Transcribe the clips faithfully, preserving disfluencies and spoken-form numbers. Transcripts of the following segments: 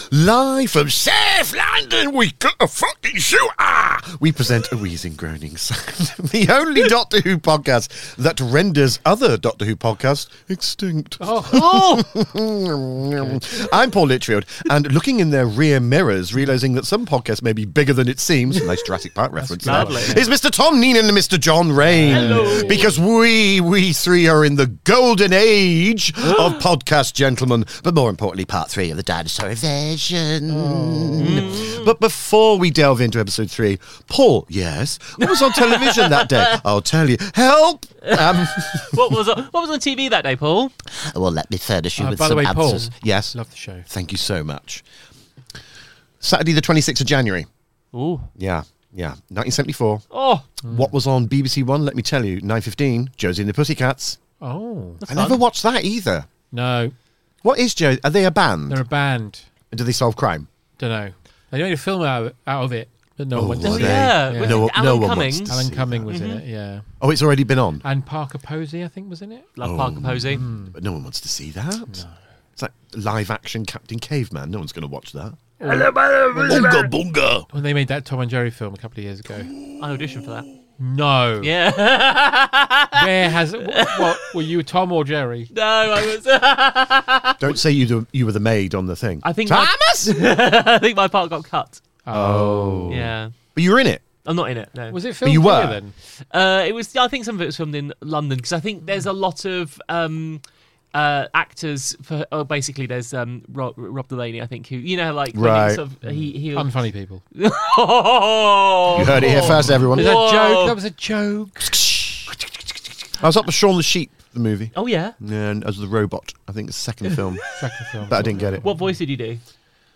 Live from South London, we got a fucking shoot. Ah! We present a wheezing, groaning sound. The only Doctor Who podcast that renders other Doctor Who podcasts extinct. Oh. oh. I'm Paul Litchfield, and looking in their rear mirrors, realising that some podcasts may be bigger than it seems, nice Jurassic Park reference, lovely. is Mister Tom Neenan and Mister John Rain. Hello. Because we, we three are in the golden age of podcast, gentlemen, but more importantly, part three of the dinosaur version. Oh. But before we delve into episode three, Paul, yes, what was on television that day? I'll tell you. Help! Um, what was on, what was on T V that day, Paul? well, let me furnish you Uh, with by some the way, answers. Paul, Yes. love the show. Thank you so much. Saturday the twenty-sixth of January. Ooh. Yeah, yeah. nineteen seventy-four. Oh. What was on B B C One? Let me tell you. nine fifteen, Josie and the Pussycats. Oh. I never watched that either. No, What is Josie? Are they a band? they're a band. Do they solve crime? Don't know. They made a film out of it, out of it but no Oh, one went to were Oh, see they? it. yeah. Yeah. Was No- it Alan no one Cummings? wants to Alan see Cumming that. was in Mhm. it, yeah. Oh, it's already been on. And Parker Posey, I think, was in it. Love Oh. Parker Posey. But no one wants to see that. It's like live action Captain Caveman. No one's going to watch that. Hello, Bunga bunga. When they made that Tom and Jerry film a couple of years ago. I auditioned for that. No. Yeah. Where has it? What were you, Tom or Jerry? No, I was. Don't say you do, you were the maid on the thing. I think my, Thomas. I think my part got cut. Oh. Yeah. But you were in it. I'm not in it. No. Was it filmed you here were? then? Uh, it was. I think some of it was filmed in London because I think there's a lot of um, uh, actors. For oh, basically, there's um, Rob, Rob Delaney. I think who you know, like when he Right. Sort of, he he. Unfunny people. oh, You heard it here first, everyone. Was that Whoa. a joke? That was a joke. I was up with Shaun the Sheep, the movie, Oh yeah. and as the robot. I think it's the second film, Second film. but I didn't get it. What voice did you do?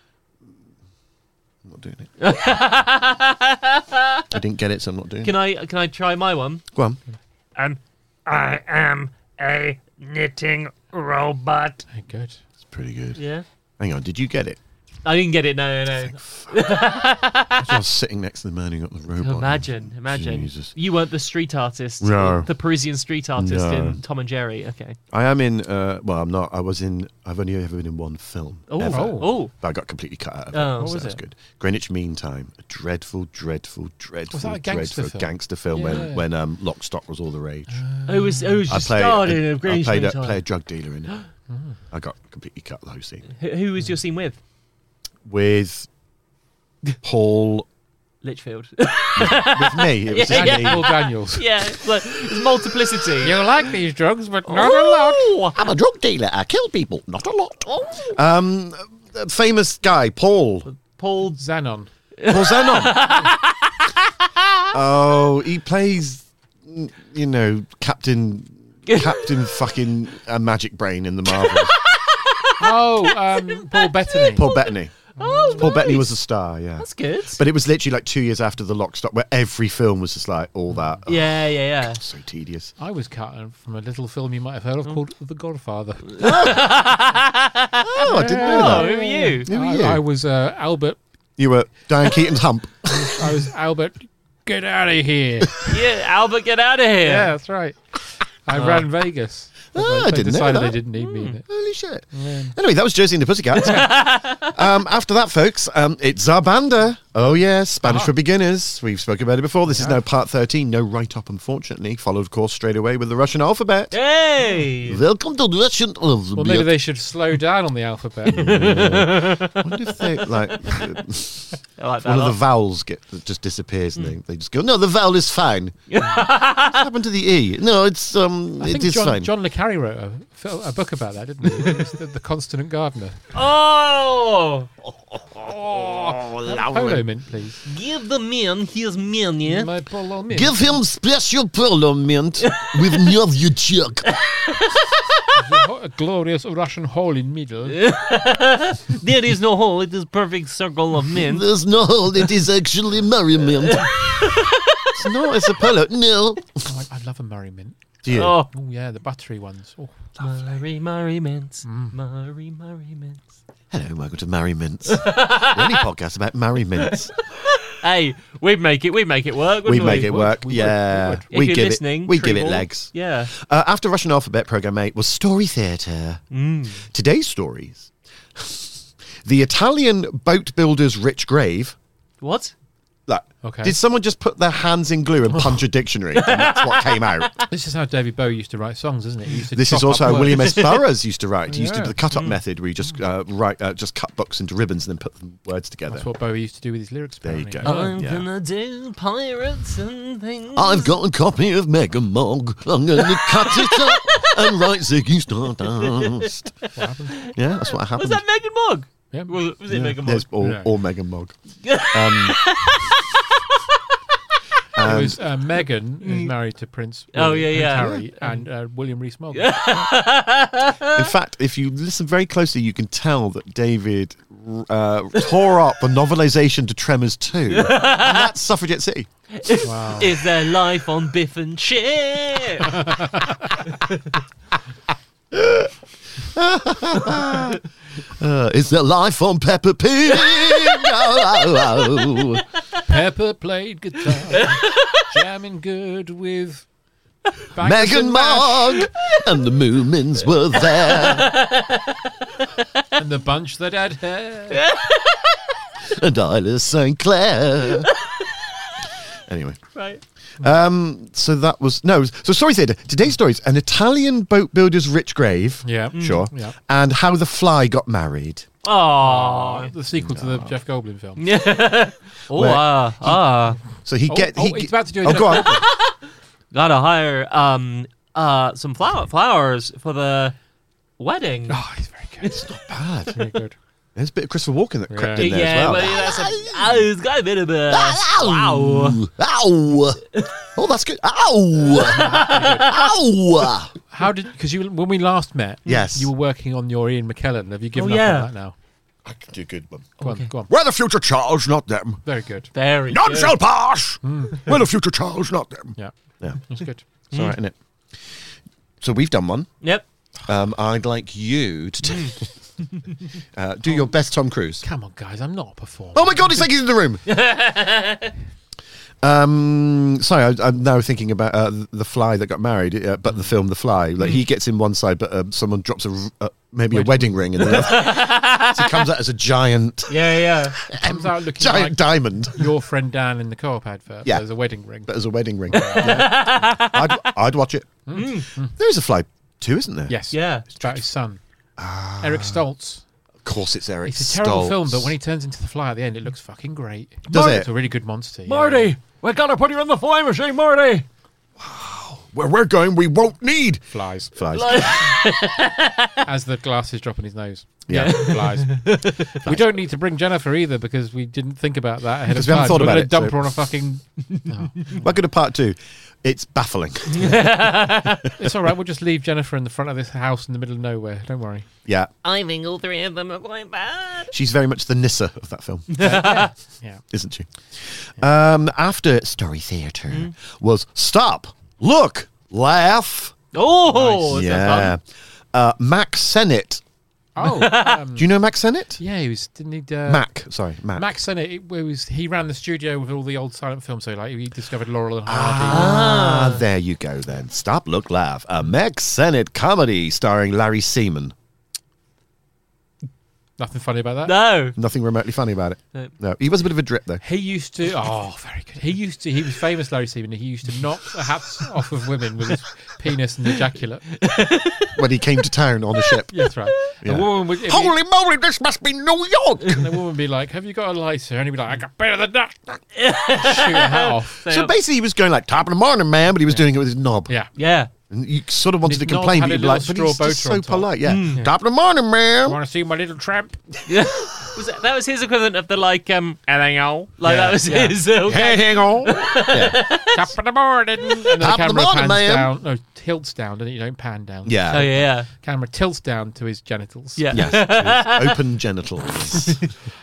I'm not doing it. I didn't get it, so I'm not doing Can it. I can I try my one? Go on. Um, I am a knitting robot. Hey, good. It's pretty good. Yeah. Hang on, did you get it? I didn't get it. No, no. I was sitting next to the man who got the robot. Imagine, imagine. Jesus. You weren't the street artist. No. The Parisian street artist No. in Tom and Jerry. Okay. I am in, uh, well, I'm not. I was in, I've only ever been in one film. Oh. ever. Oh. Oh. But I got completely cut out of it. Oh. so What was that's it? good. Greenwich Mean Time. A dreadful, dreadful, dreadful, Was that a gangster dreadful film? gangster film Yeah. when, when um, Lock, Stock was all the rage. Who was who was I just played, starting a, of I Greenwich played, Mean a, Time? played a drug dealer in it. I got completely cut the whole scene. Who, who was your scene with? With Paul, Litchfield. with me. It was just Yeah. me. Paul Daniels. yeah, it's, like, it's multiplicity. You like these drugs, but not a lot. Oh, I'm a drug dealer. I kill people, not a lot. oh. Um, a famous guy, Paul. Paul. Xanon. Paul Zenon. Oh, he plays, you know, Captain, Captain fucking uh, Magic Brain in the Marvels. Oh, um, Paul Bettany. Paul Bettany. Oh, Paul nice. Bettany was a star, yeah. That's good. But it was literally like two years after the Lock, Stock, where every film was just like all that. Oh, Yeah, yeah, yeah. so tedious. I was cut from a little film you might have heard of called The Godfather. Oh, I didn't know Oh, that. who are you? Who are I, you? I was uh, Albert. You were Diane Keaton's hump. I was Albert. Get out of here. Yeah, Albert, get out of here. Yeah, that's right. I Oh. ran Vegas. Ah, I they didn't know decided that. they didn't need me in it. Holy shit. Yeah. Anyway, that was Josie and the Pussycats. um, after that, folks, um, it's Zarbanda. Oh, yes, Spanish Ah. for beginners. We've spoken about it before. This is Yeah. now part thirteen. No write-up, unfortunately. Followed, of course, straight away with the Russian alphabet. Hey. Welcome to the Russian alphabet. Well, maybe they should slow down on the alphabet. I wonder if they, like, I like that. one of the lot. vowels get just disappears and they, they just go, no, the vowel is fine. What happened to the E? No, it's, um, I it think is John, fine. John Le Carre wrote a, fil- a book about that, didn't he? It's the, the Consonant Gardener. Oh, Polo mint, please. give the man his menu. My polo mint. Give him special parliament with Novyachuk. a glorious Russian hole in middle. There is no hole. It is perfect circle of mint. There's no hole. It is actually merriment. It's not. It's a polo. No. Oh, I, I love a Murray mint. Do you? Oh, Oh yeah, the buttery ones. Oh, Murray, Murray mints. Murray, Murray mints. Hello, welcome to Marry Mints. The only podcast about Marry Mints. Hey, we'd make it. We'd make it work. We wouldn't make we? it work. we would, yeah, we would. If we you're give listening, it. We give it Treble. legs. Yeah. Uh, after Russian Alphabet, program eight was Story Theatre. Mm. Today's stories. The Italian boat builder's rich grave. What? Like, Okay. Did someone just put their hands in glue and punch a dictionary? And that's what came out. This is how David Bowie used to write songs, isn't it? He used to This is chop also up how words. William S. Burroughs used to write. He used to Yeah. do the cut-up method where you just uh, write, uh, just cut books into ribbons and then put them words together. That's what Bowie used to do with his lyrics. There you apparently. go. I'm Yeah. gonna do pirates and things. I've got a copy of Mega Mog. I'm going to cut it up and write Ziggy Stardust. What happened? Yeah, that's what happened. Was that Megan Mogg? Yeah. Was, was it Yeah. Megan Mogg? There's all, Yeah. all Mega Mog. Um, It and- was uh, Meghan, who's married to Prince Oh, William yeah, yeah. Harry, and uh, William Rees-Mogg. in fact, if you listen very closely, you can tell that David uh, tore up a novelization to Tremors two. And that's Suffragette City. Wow. Is there life on Biff and Chip? Uh, is there life on Peppa Pig? Oh, oh, oh. Pepper played guitar, jamming good with bangers Megan and mash, Mogg and the Moomins were there. and the bunch that had hair. And Isla Saint Clair. Anyway. Right. Um, so that was no. So Story Theatre. Today's story is an Italian boat builder's rich grave. Yeah, Sure. Yeah. And how the fly got married. Oh. The sequel to the Jeff Goldblum film. Yeah. Oh, Where- ah, ah. So he Oh, get. oh, he he's ge- about to do a Oh, Jeff go on. Gotta hire um uh some flower flowers for the wedding. Oh, he's very good. It's not bad. Very good. There's a bit of Christopher Walken that crept Yeah. in there yeah, as well. well, that's a, oh, it's got a bit of a wow. Ow! Ow! Oh, that's good. Ow! Ow! How did? Because you, when we last met, Yes. you were working on your Ian McKellen. Have you given Oh, up yeah. on that now? I can do a good one. Go Okay. on, go on. We're the future Charles, not them. Very good. Very None good. shall pass. We're the future Charles, not them. Yeah, Yeah, that's good. it's all right, isn't it? So we've done one. Yep. Um, I'd like you to t- uh, do your best Tom Cruise. Come on, guys, I'm not a performer. Oh my God, it's like he's in the room. um, sorry, I, I'm now thinking about uh, the fly that got married, uh, but the film The Fly. Like he gets in one side, but uh, someone drops a r- uh, maybe a wedding ring in the other. So he comes out as a giant, Yeah, yeah. Comes out looking giant like diamond, your friend Dan in the co-op advert. Yeah. There's a wedding ring. but as a wedding ring. Yeah. I'd, I'd watch it. There is a Fly too, isn't there? Yes. Yeah. It's about his son, Eric Stoltz. Of course, it's Eric. It's a terrible Stoltz. film, but when he turns into the fly at the end, it looks fucking great. Does It's it? a really good monster. yeah. Marty, we gotta put you in the fly machine, Marty. Where we're going, we won't need Flies. flies. As the glasses drop in his nose. Yeah. Flies. We don't need to bring Jennifer either because we didn't think about that ahead of Because we haven't time. thought We're about gonna it, dump so- her on a fucking. Oh. Welcome to part two. It's baffling. It's all right. We'll just leave Jennifer in the front of this house in the middle of nowhere. Don't worry. Yeah, I think all three of them are quite bad. she's very much the Nissa of that film, Yeah. isn't she? Um, after Story Theatre was Stop, Look, Laugh. Oh, is that yeah. fun? Uh, Mac Sennett. Oh. Um, Do you know Mac Sennett? yeah, he was. Didn't he? Uh, Mac, sorry, Mac. Max Sennett. It, it was. He ran the studio with all the old silent films. So like he discovered Laurel and Hardy. Ah, there you go then. Stop, Look, Laugh. A Mac Sennett comedy starring Larry Seaman. Nothing funny about that. No. Nothing remotely funny about it. No. No, he was a bit of a drip though. He used to. Oh, very good. He used to. He was famous, Larry Seaman. He used to knock the hats off of women with his penis and ejaculate. When he came to town on a ship. Yeah, that's right. Yeah. The woman would. if he- Holy moly, this must be New York! And the woman would be like, "Have you got a lighter?" And he'd be like, "I got better than that." Shoot her hat off. So basically, he was going like top of the morning, man, but he was doing it with his knob. Yeah. Yeah. And you sort of wanted His to knob complain, had but a you'd be like, little but straw he's just boater so on top. polite. Yeah. Yeah. Top of the morning, man. Want to see my little tramp? Yeah. Was that, that was his equivalent of the like um anything else. Like Yeah, that was yeah. his uh, Hey, hang on. yeah. Top of the morning. And then the Top of the camera morning, pans ma'am. down. No, tilts down, doesn't it? You don't pan down. Yeah. Oh yeah, yeah. Camera tilts down to his genitals. Yeah. Yes. to his open genitals.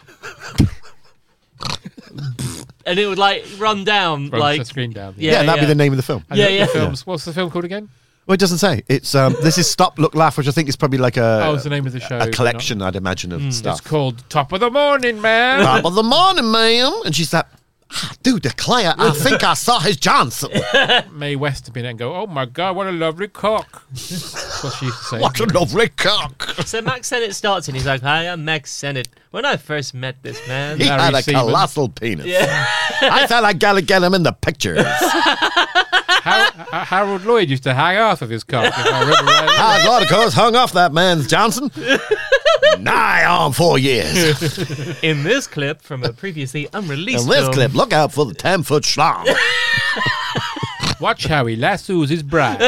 And it would like run down Runs like the screen down. Yeah. Yeah, that'd be the name of the film. And Yeah, the, yeah. The films. What's the film called again? Well, it doesn't say. It's um, this is Stop, Look, Laugh, which I think is probably like a Oh, it's the name of the show. a but collection, I'd imagine, of not- stuff. It's called Top of the Morning, man. Top of the morning, ma'am. And she's that, I do declare, I think I saw his Johnson. Mae West had been in and go, oh my God, what a lovely cock. That's what she used to say. What a lovely cock. So Max Sennett starts and he's like, "Hi, I'm Max Sennett. When I first met this man, He Larry had a Seaman. colossal penis. yeah, I thought I gotta get him in the pictures. Har- uh, Harold Lloyd used to hang off of his cock. If I remember right. Howard Lloyd, of course, hung off that man's Johnson. Nigh on four years. in this clip from a previously unreleased In this film, clip, look out for the ten-foot schlong. Watch how he lassos his bride.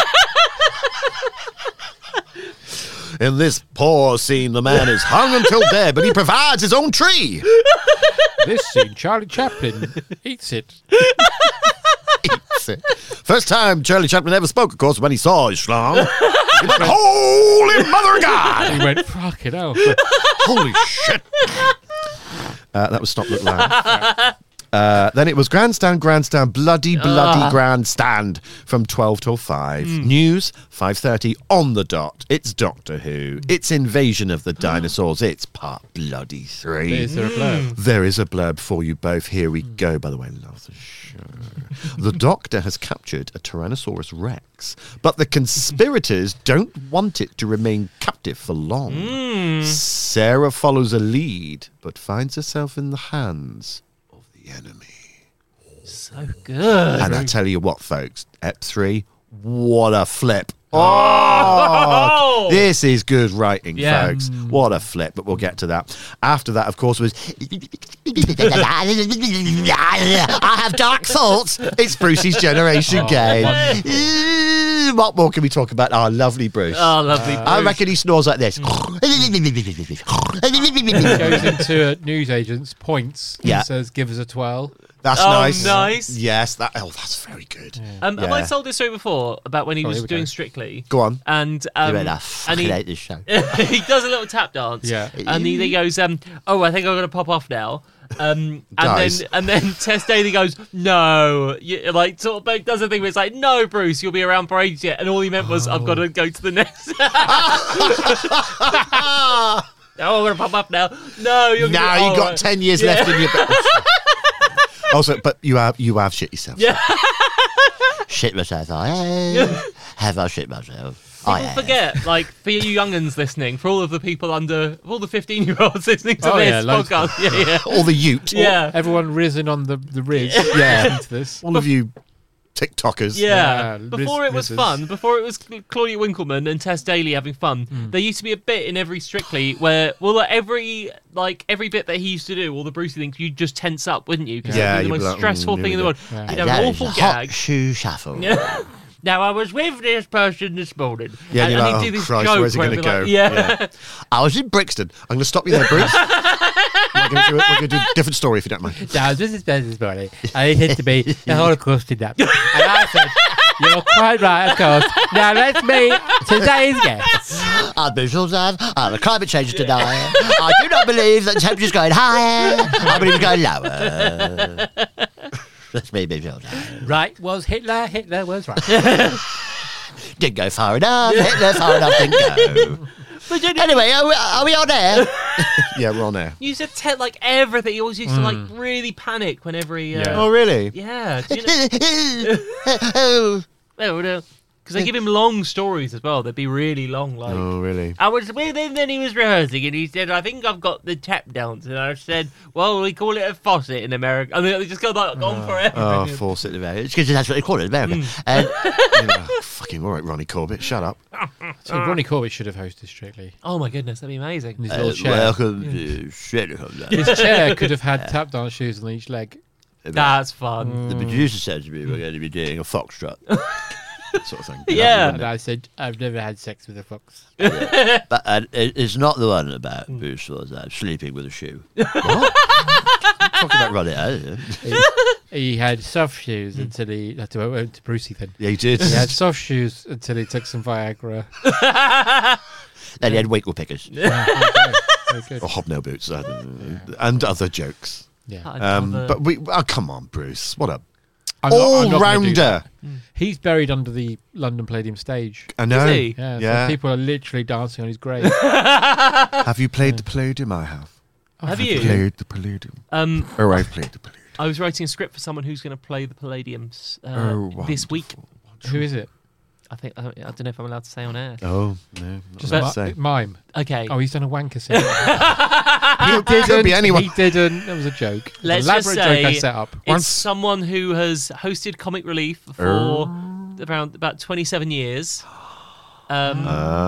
In this poor scene, the man is hung until dead, but he provides his own tree. This scene, Charlie Chaplin eats it. Eats it. First time Charlie Chaplin ever spoke, of course, when he saw his schlong. He went, holy mother of God! He went, fuck it out. Holy shit. Uh, that was Stop Look Laugh. Uh, then it was Grandstand, Grandstand, Bloody, Bloody Ah. Grandstand from twelve till five. News, five thirty on the dot. It's Doctor Who. It's Invasion of the Dinosaurs. It's part bloody three. Is there a blurb? There is a blurb for you both. Here we go. By the way, love the show. The Doctor has captured a Tyrannosaurus Rex, but the conspirators don't want it to remain captive for long. Sarah follows a lead, but finds herself in the hands of the enemy. so good. And I tell you what, folks, Ep three, what a flip. Oh, this is good writing, Yeah. folks. What a flip, but we'll get to that. After that, of course, was I have dark thoughts. It's Brucey's generation game. Uh, what more can we talk about? Our lovely Bruce. Oh, lovely. I Bruce. reckon he snores like this. Goes into a newsagent's points Yeah. and says, give us a twirl. That's Oh, nice. nice. Yes, that. Oh, that's very good. Um, Have I Yeah. told this story before about when he Oh, was here we doing go. Strictly? Go on. And um, I and fucking he, hate this show. he does a little tap dance. Yeah. And he, he goes, um, "Oh, I think I'm gonna pop off now." Um, and Dies. then and then Tess Daly goes, "No," you, like sort of like, does a thing where it's like, "No, Bruce, you'll be around for ages yet." And all he meant was, "I've got to go to the next." Oh, I'm gonna pop up now. No, you're Now gonna, you oh, got right. ten years Yeah. left in your. Also, but you have you have shit yourself. Yeah. Shit myself. I have. Have I shit myself? I People have. forget, like, for you youngins listening, for all of the people under, for all the fifteen-year-olds listening to Oh, this yeah, loads. podcast, yeah, yeah, All the Ute. yeah. Everyone risen on the, the Riz. Yeah. listening to this. All of you TikTokers. Yeah, Yeah, before Riz- it was Rizzes. fun, before it was Claudia Winkleman and Tess Daly having fun, Hmm. there used to be a bit in every Strictly where, well, like every like every bit that he used to do, all the Brucey things, you'd just tense up, wouldn't you? Because Yeah, it you'd was be the like, most stressful mm, thing in here the we world. go. You'd have an awful gag. shoe shuffle. Yeah. Now I was with this person this morning. Yeah, and, you're and like, he'd do oh, this Christ, joke where's he where gonna it'd be like, go? yeah. Yeah. I was in Brixton. I'm going to stop you there, Bruce. we're going to do, we're gonna do a different story if you don't mind. Now, this is this morning. I had to be the Holocaust in that. And I said, you're quite right, of course. Now, let's meet today's guest. I'm Bruce Alzad. I'm a climate change denier. I do not believe that the temperature's going higher. I believe it's going lower. That's me, Bruce Alzad. Right was Hitler, Hitler was right. Didn't go far enough. Hitler far enough didn't go. But you, Anyway, are we, are we on air? Yeah, we're on air. you used to tell like everything. He always used to like really panic whenever he. Uh, Yeah. Oh, really? Yeah. do you know- oh, Because they give him long stories as well. They'd be really long. Like, really? I was with him, then he was rehearsing, and he said, "I think I've got the tap dance." And I said, "Well, we call it a faucet in America." And they just go like on forever. Oh, faucet in America. It's because that's what they call it in America. And, you know, fucking all right, Ronnie Corbett, shut up. So Ronnie Corbett should have hosted Strictly. Oh my goodness, that'd be amazing. In his Uh, little chair. welcome to Strictly. His chair could have had tap dance shoes on each leg. That's fun. The producer said to me we're going to be doing a foxtrot. Sort of thing. Yeah. And I said, I've never had sex with a fox. But uh, it- it's not the one about Bruce was uh, sleeping with a shoe. What? Talking about Ronnie. uh, He, he had soft shoes until he had to went to Brucey then. Yeah, he did. He had soft shoes until he took some Viagra. Then he had winkle pickers. Yeah, okay. Very good. Or hobnail boots. uh, and other jokes. Yeah. Um, Another- but we, oh, come on, Bruce. What a I'm not- I'm not gonna do all-rounder. that. He's buried under the London Palladium stage. I know. Is he? Yeah, Yeah. So people are literally dancing on his grave. Have you played the Palladium? I have. Have I've you? played the Palladium. Um, Oh, I've played the Palladium. I was writing a script for someone who's going to play the Palladiums uh, Oh, this week. Who is it? I think I, I don't know if I'm allowed to say on air. Oh, no. Not Just allowed mi- to say. mime. Okay. Oh, he's done a wanker scene. He didn't. Could be anyone. He didn't. That was a joke. Let's Elaborate just joke I say set up. It's Once- someone who has hosted Comic Relief for Oh. around about twenty-seven years. Um,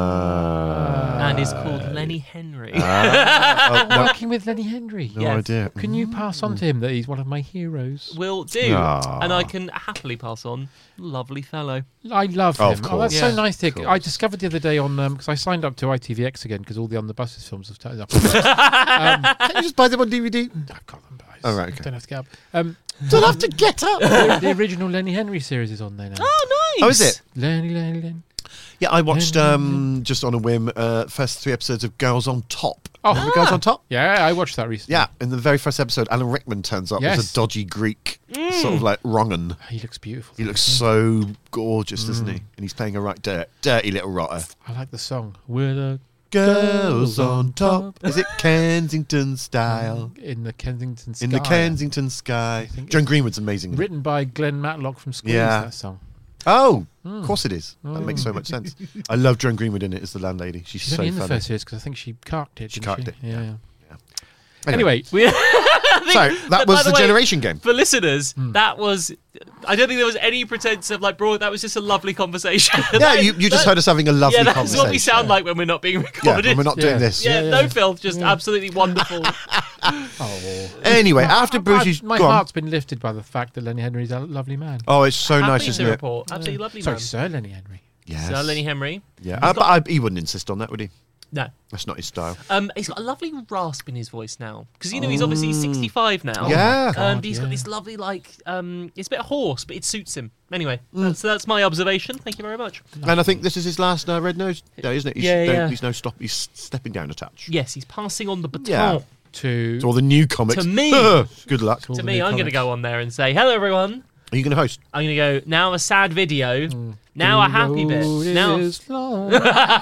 Ah. and is called Lenny Henry. Ah. Oh, no, Working with Lenny Henry. no Yes. idea. Can you pass on to him that he's one of my heroes? Will do. Ah. And I can happily pass on. Lovely fellow. I love Oh, him. of Oh, that's course. so Yeah. nice to. Of course. I discovered the other day on because I signed up to I T V X again because all the On the Buses films have started up. um, Can you just buy them on D V D? I've got them, but I Oh, right, okay. don't have to get up. Um, Don't have to get up. the, the original Lenny Henry series is on there now. Oh, nice. Oh, is it? Lenny, Lenny, Lenny. Yeah, I watched um, just on a whim uh, first three episodes of Girls on Top. Oh. Remember Girls on Top? Yeah, I watched that recently. Yeah, in the very first episode, Alan Rickman turns up as Yes. a dodgy Greek, sort of like wrong-un. He looks beautiful. He looks so gorgeous, doesn't he? And he's playing a right dirt, dirty little rotter. I like the song. We're the Girls on Top. Is it Kensington style? in the Kensington Sky. In the Kensington sky. think Joan it's- Greenwood's amazing. isn't it? Written by Glenn Matlock from Squeeze, Yeah. that song. Oh, Hmm. of course it is. That makes so much sense. I love Joan Greenwood in it as the landlady. She's, She's so only in the funny. first series because I think she carked it. She didn't carked it, Yeah, yeah. yeah. Anyway, Anyway, We, so that But was by the, the way- generation game. for listeners, Hmm. that was. I don't think there was any pretense of like, bro, that was just a lovely conversation. Yeah, That- you, you just that- heard us having a lovely Yeah, that's conversation. what we sound like when we're not being Yeah, recorded. when we're not Yeah. doing this. Yeah, Yeah, no yeah. filth, just absolutely wonderful. oh. Anyway, after Brucey's my gone. heart's been lifted by the fact that Lenny Henry's a lovely man. Oh, it's so Happy nice, to isn't it? report. Absolutely lovely Sorry, man. Sir Lenny Henry. Yes. Sir Lenny Henry. Yeah, uh, but I, he wouldn't insist on that, would he? No. That's not his style. Um, he's got a lovely rasp in his voice now because you know he's obviously sixty-five now. Yeah. and God, he's yeah. got this lovely like um, it's a bit hoarse, but it suits him. Anyway, Mm. that's, that's my observation. Thank you very much. And I think this is his last uh, Red Nose day, isn't it? He's, Yeah, don't- yeah. He's no stop. He's stepping down a touch. Yes, he's passing on the baton. Yeah. To, To all the new comics. To me. Good luck. all To the me, new I'm going to comics. go on there and say, "Hello, everyone." Are you going to host? I'm going to go now. A sad video. Now a happy bit. road Now. is long.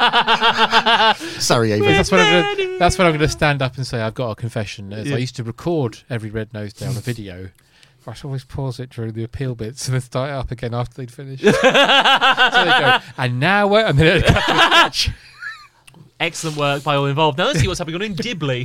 Sarajevo. that's what I'm gonna. That's what I'm gonna stand up and say. I've got a confession. Is Yeah. I used to record every Red Nose Day on a video. I'd always pause it during the appeal bits and then start it up again after they'd finished. So they go, and now we're and then it'd cut to a sketch. Excellent work by all involved. Now let's see what's happening on in Dibley.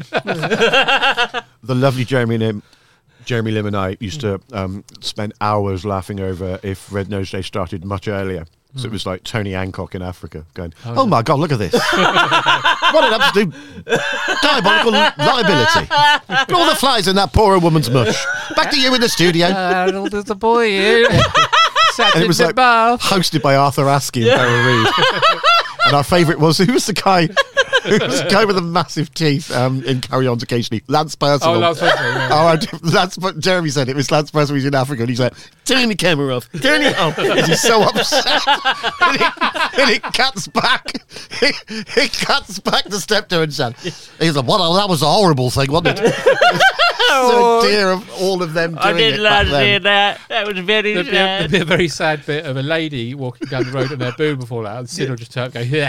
The lovely Jeremy Lim, Jeremy Lim and I used to um, spend hours laughing over if Red Nose Day started much earlier. So it was like Tony Hancock in Africa going, oh, Oh, yeah. my God, look at this. What an absolute diabolical liability. All the flies in that poor old woman's mush. Back to you in the studio. Harold is the boy here. Sat And it in was the like bath. hosted by Arthur Askey and Beryl Reid. And our favourite was, who was the guy who was the guy with the massive teeth um, in Carry On's occasionally? Lance Percival. Oh, Lance Percival, yeah. Oh, I did- Lance, Jeremy said it was Lance Percival who's in Africa, and he's like, turn the camera off, turn it off, because he's so upset. and, it, and it cuts back, it, it cuts back to Steptoe and Son. He's like, what, a- that was a horrible thing, wasn't it? So dear of all of them doing I did it love back then. seeing that. That was very There'd be, a, sad. there'd be a very sad bit of a lady walking down the road and their boob will fall out, and Sid will just turn up and go,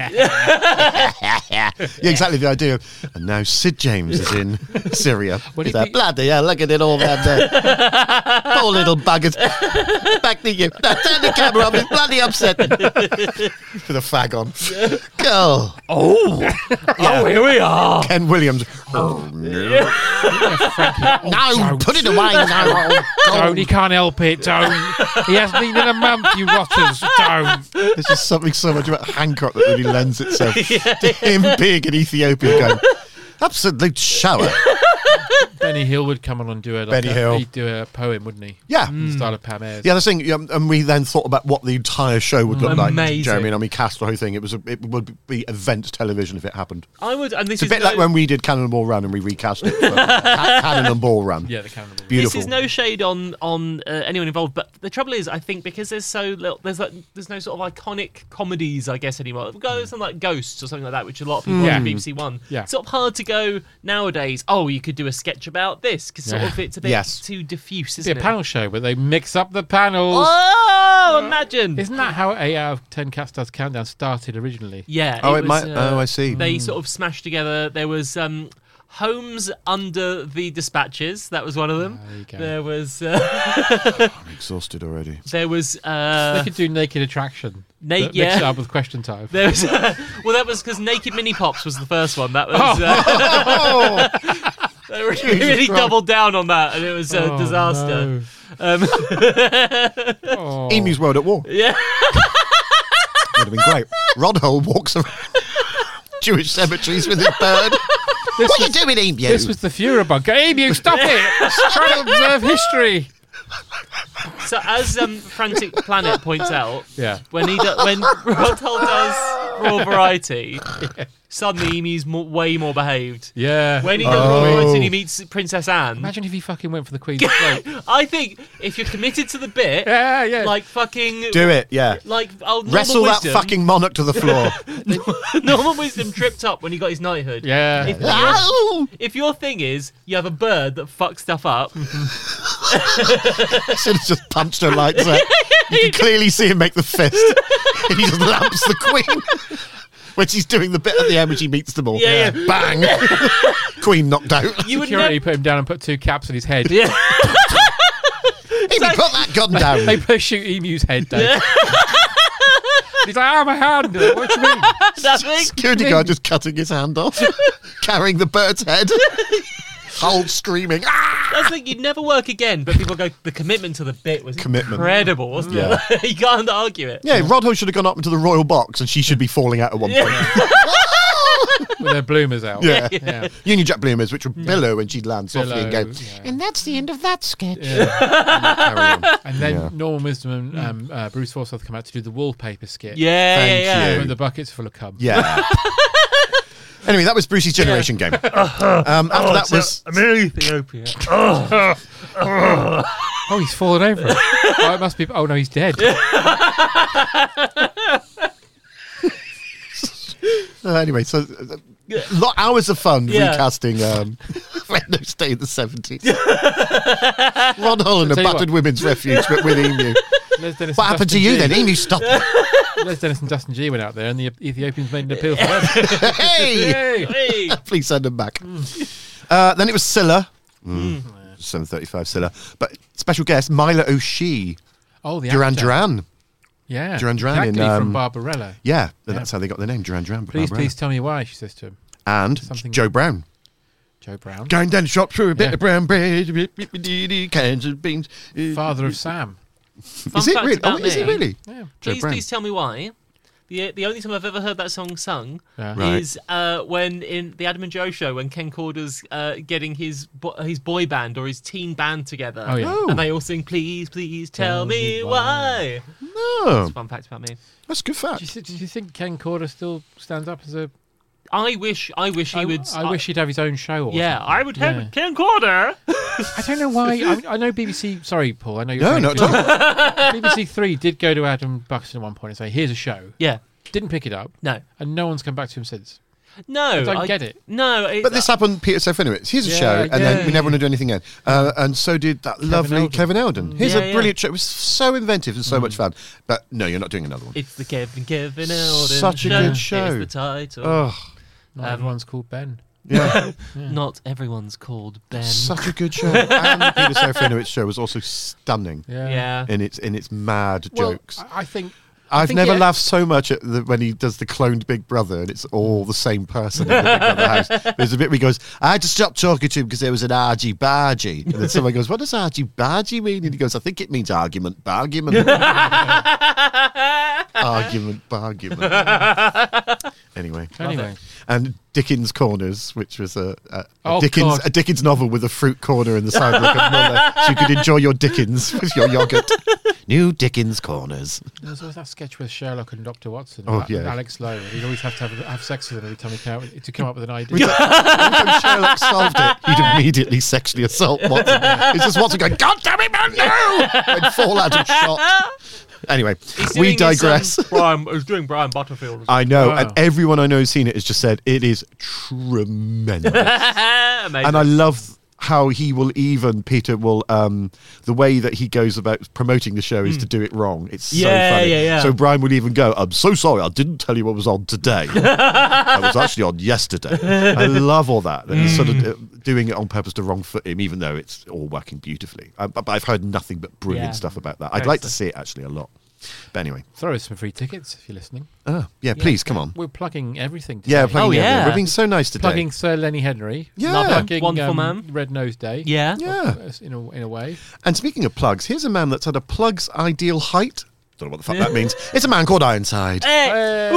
Yeah, exactly the idea. And now Sid James is in Syria. Would He's it like, be- bloody hell, look at it all down there. Poor little buggers. Back to you. Now turn the camera off. It's bloody upsetting. With a fag on. Go. Oh, oh, here we are. Ken Williams. Oh, no. No, put it away now. don't, he can't help it, don't. He hasn't eaten in a month, you rotters, don't. There's just something so much about Hancock that really lends itself to him being in Ethiopia going, absolute shower. Benny Hill would come on and do a, like Benny a, Hill. he'd do a poem, wouldn't he? Yeah. In the style of Pam Ayres. Yeah, the thing, um, and we then thought about what the entire show would look like. Amazing. Jeremy and I, we cast the whole thing. It was a, it would be event television if it happened. I would, and this It's a is bit no, like when we did Cannonball Run and we recast it. For Ca- Cannonball Run. Yeah, the cannibal. Beautiful. This is no shade on on uh, anyone involved, but the trouble is, I think because there's so little, there's like, there's no sort of iconic comedies, I guess, anymore. We've got something like Ghosts or something like that, which a lot of people Yeah. on B B C One. Yeah. It's sort of hard to go nowadays. Oh, you could do a sketch about this because sort Yeah. of it's a bit Yes. too diffuse, It'd isn't be a it? panel show where they mix up the panels. Oh, imagine. Isn't that how eight out of ten Cast Does Countdown started originally? Yeah. Oh, it was, might- uh, oh, I see. They sort of smashed together. There was. Um, Homes Under the Dispatches. That was one of them. Oh, there you go. There was. Uh, I'm exhausted already. there was. Uh, They could do Naked Attraction. Na- but Mix yeah. it up with Question Time. there was. Uh, well, that was because Naked Mini Pops was the first one. That was. Uh, Oh, they really, really Christ. doubled down on that, and it was a Oh, disaster. no. Um, Oh. Emu's World at War. yeah. Would have been great. Rodhole walks around Jewish cemeteries with his bird. This What are was, you doing, Emu? this was the Führer bunker. Emu, stop it! It's trying to observe history. So as um, Frantic Planet points out, Yeah. when he do, when Rodhole does Raw Variety, suddenly Emu's more, way more behaved. Yeah. When he does Oh. Raw Variety and he meets Princess Anne, Imagine if he fucking went for the Queen's throat. I think if you're committed to the bit, Yeah, yeah. like fucking Do it, yeah. like oh, normal Wrestle that wisdom, fucking monarch to the floor. normal wisdom tripped up when he got his knighthood. yeah. If, your, Ow! if your thing is you have a bird that fucks stuff up, Should have just punched her like that. You can clearly see him make the fist. He just lamps the Queen. When she's doing the bit at the end when she meets them all. Yeah, yeah. Bang! Queen knocked out. you would Security never. put him down and put two caps on his head. Yeah. Amy, put that gun down. They put shoot Emu's head down. He's like, oh, my hand. Like, what do you mean? Nothing. Security guard just cutting his hand off, carrying the bird's head. Hulk screaming. Ah! That's like you'd never work again, but people go. The commitment to the bit was Commitment. incredible, wasn't Yeah. it? You can't argue it. Yeah, Rodho should have gone up into the royal box and she should be falling out at one point. With their bloomers out. Yeah. Yeah. Union Jack bloomers, which would billow when she'd land softly and go, Billow, yeah. and that's the end of that sketch. Yeah. Carry on. And then Yeah. Norman Wisdom and um, uh, Bruce Forsyth come out to do the wallpaper skit. Yeah, Thank yeah, yeah. you. With the buckets full of cum. Yeah. Anyway, that was Brucey's generation game. Um, after that was I'm in Ethiopia. Oh, he's fallen over. Oh, it must be. Oh, no, he's dead. uh, anyway. So uh, lot hours of fun Yeah. recasting um, Wednesday Day in the seventies. Ron Holland, a Tell you battered what. women's refuge, but with Emu. Les Dennis What and happened to Dustin you G. then? Emu, stop. Les Dennis and Dustin G went out there, and the Ethiopians made an appeal for them. Hey, Hey. Hey. please send them back. Uh, then it was Scylla. Mm. seven thirty-five Scylla. But special guest, Mila O'Shea. Oh, the Duran actor. Duran. Yeah. Duran Duran in, Exactly, um, from Barbarella. Yeah, that's how they got their name, Duran Duran. Please, Barbara. please tell me why, she says to him. And Something- Joe Brown. Joe Brown. Going down the shop for a bit Yeah. of brown bread, cans of beans. Uh, Father of Sam. Fun Is it fact really? about Oh, is me, it really? Yeah. Joe Please, Brown. please tell me why. The the only time I've ever heard that song sung Yeah. Right. is uh, when in the Adam and Joe show when Ken Corder's uh, getting his bo- his boy band or his teen band together. Oh, yeah. Oh. And they all sing, please, please tell, Tell me me why. No, Fun fact about me. that's a good fact. Do you, thi- do you think Ken Corder still stands up as a... I wish I wish he I, would. I wish he'd have his own show. Or Yeah, something. I would have Yeah. Ken Corder. I don't know why. I, I know B B C... Sorry, Paul. I know you're No, saying not at all. B B C Three did go to Adam Buxton at one point and say, here's a show. Yeah. Didn't pick it up. No. And no one's come back to him since. No. I don't get it. No. It, But this happened, Peter Serafinowicz. Here's a Yeah, show, and yeah. then we never want to do anything again. Uh, and so did that lovely Eldon. Kevin Eldon. Here's Yeah, a yeah. brilliant show. It was so inventive and so much fun. But no, you're not doing another one. It's the Kevin Kevin Eldon Such a show. good show. It's the title. Oh, Not Um, everyone's called Ben. yeah. Not everyone's called Ben. Such a good show. And the Peter Serafinowicz show was also stunning Yeah. Yeah. in its in its mad Well, jokes. I, I think... I I've think, never yeah. laughed so much at the, when he does the cloned Big Brother and it's all the same person in the Big Brother house. There's a bit where he goes, I had to stop talking to him because there was an argy bargy. And then someone goes, what does argy bargy mean? And he goes, I think it means argument bargument. Argument bargument. Anyway. Anyway. And Dickens Corners, which was a, a, a Oh, Dickens God. a Dickens novel with a fruit corner in the side like a mother, so you could enjoy your Dickens with your yogurt. New Dickens Corners. There was always that sketch with Sherlock and Doctor Watson. Oh, about yeah. Alex Lowe. He'd always have to have, have sex with him every time he came out with, to come up with an idea. Every time Sherlock solved it, he'd immediately sexually assault Watson. It's just Watson going, God damn it, man, no! And fall out of shot. Anyway, He's we doing his, um, digress. Brian, he's doing Brian Butterfield. I know, Wow. and everyone I know who's seen it has just said it is tremendous. Amazing. And I love how he will even, Peter will, um, the way that he goes about promoting the show is to do it wrong. It's so Yeah, funny. yeah, yeah. So Brian would even go, I'm so sorry, I didn't tell you what was on today. I was actually on yesterday. I love all that. And he's sort of uh, doing it on purpose to wrong foot him, even though it's all working beautifully. I, but I've heard nothing but brilliant Yeah. stuff about that. I'd Very like to so. see it actually a lot. But anyway, Throw us some free tickets if you're listening. uh, yeah, please, come on. We're plugging everything today. Yeah, plugging Oh, it in. yeah. We're being so nice today. Plugging Sir Lenny Henry. Yeah. Not plugging Wonderful um, man. Red Nose Day. Yeah. Yeah. Uh, In a, in a way. And speaking of plugs, here's a man that's at a plug's ideal height. Don't know what the fuck that means. It's a man called Ironside. Hey.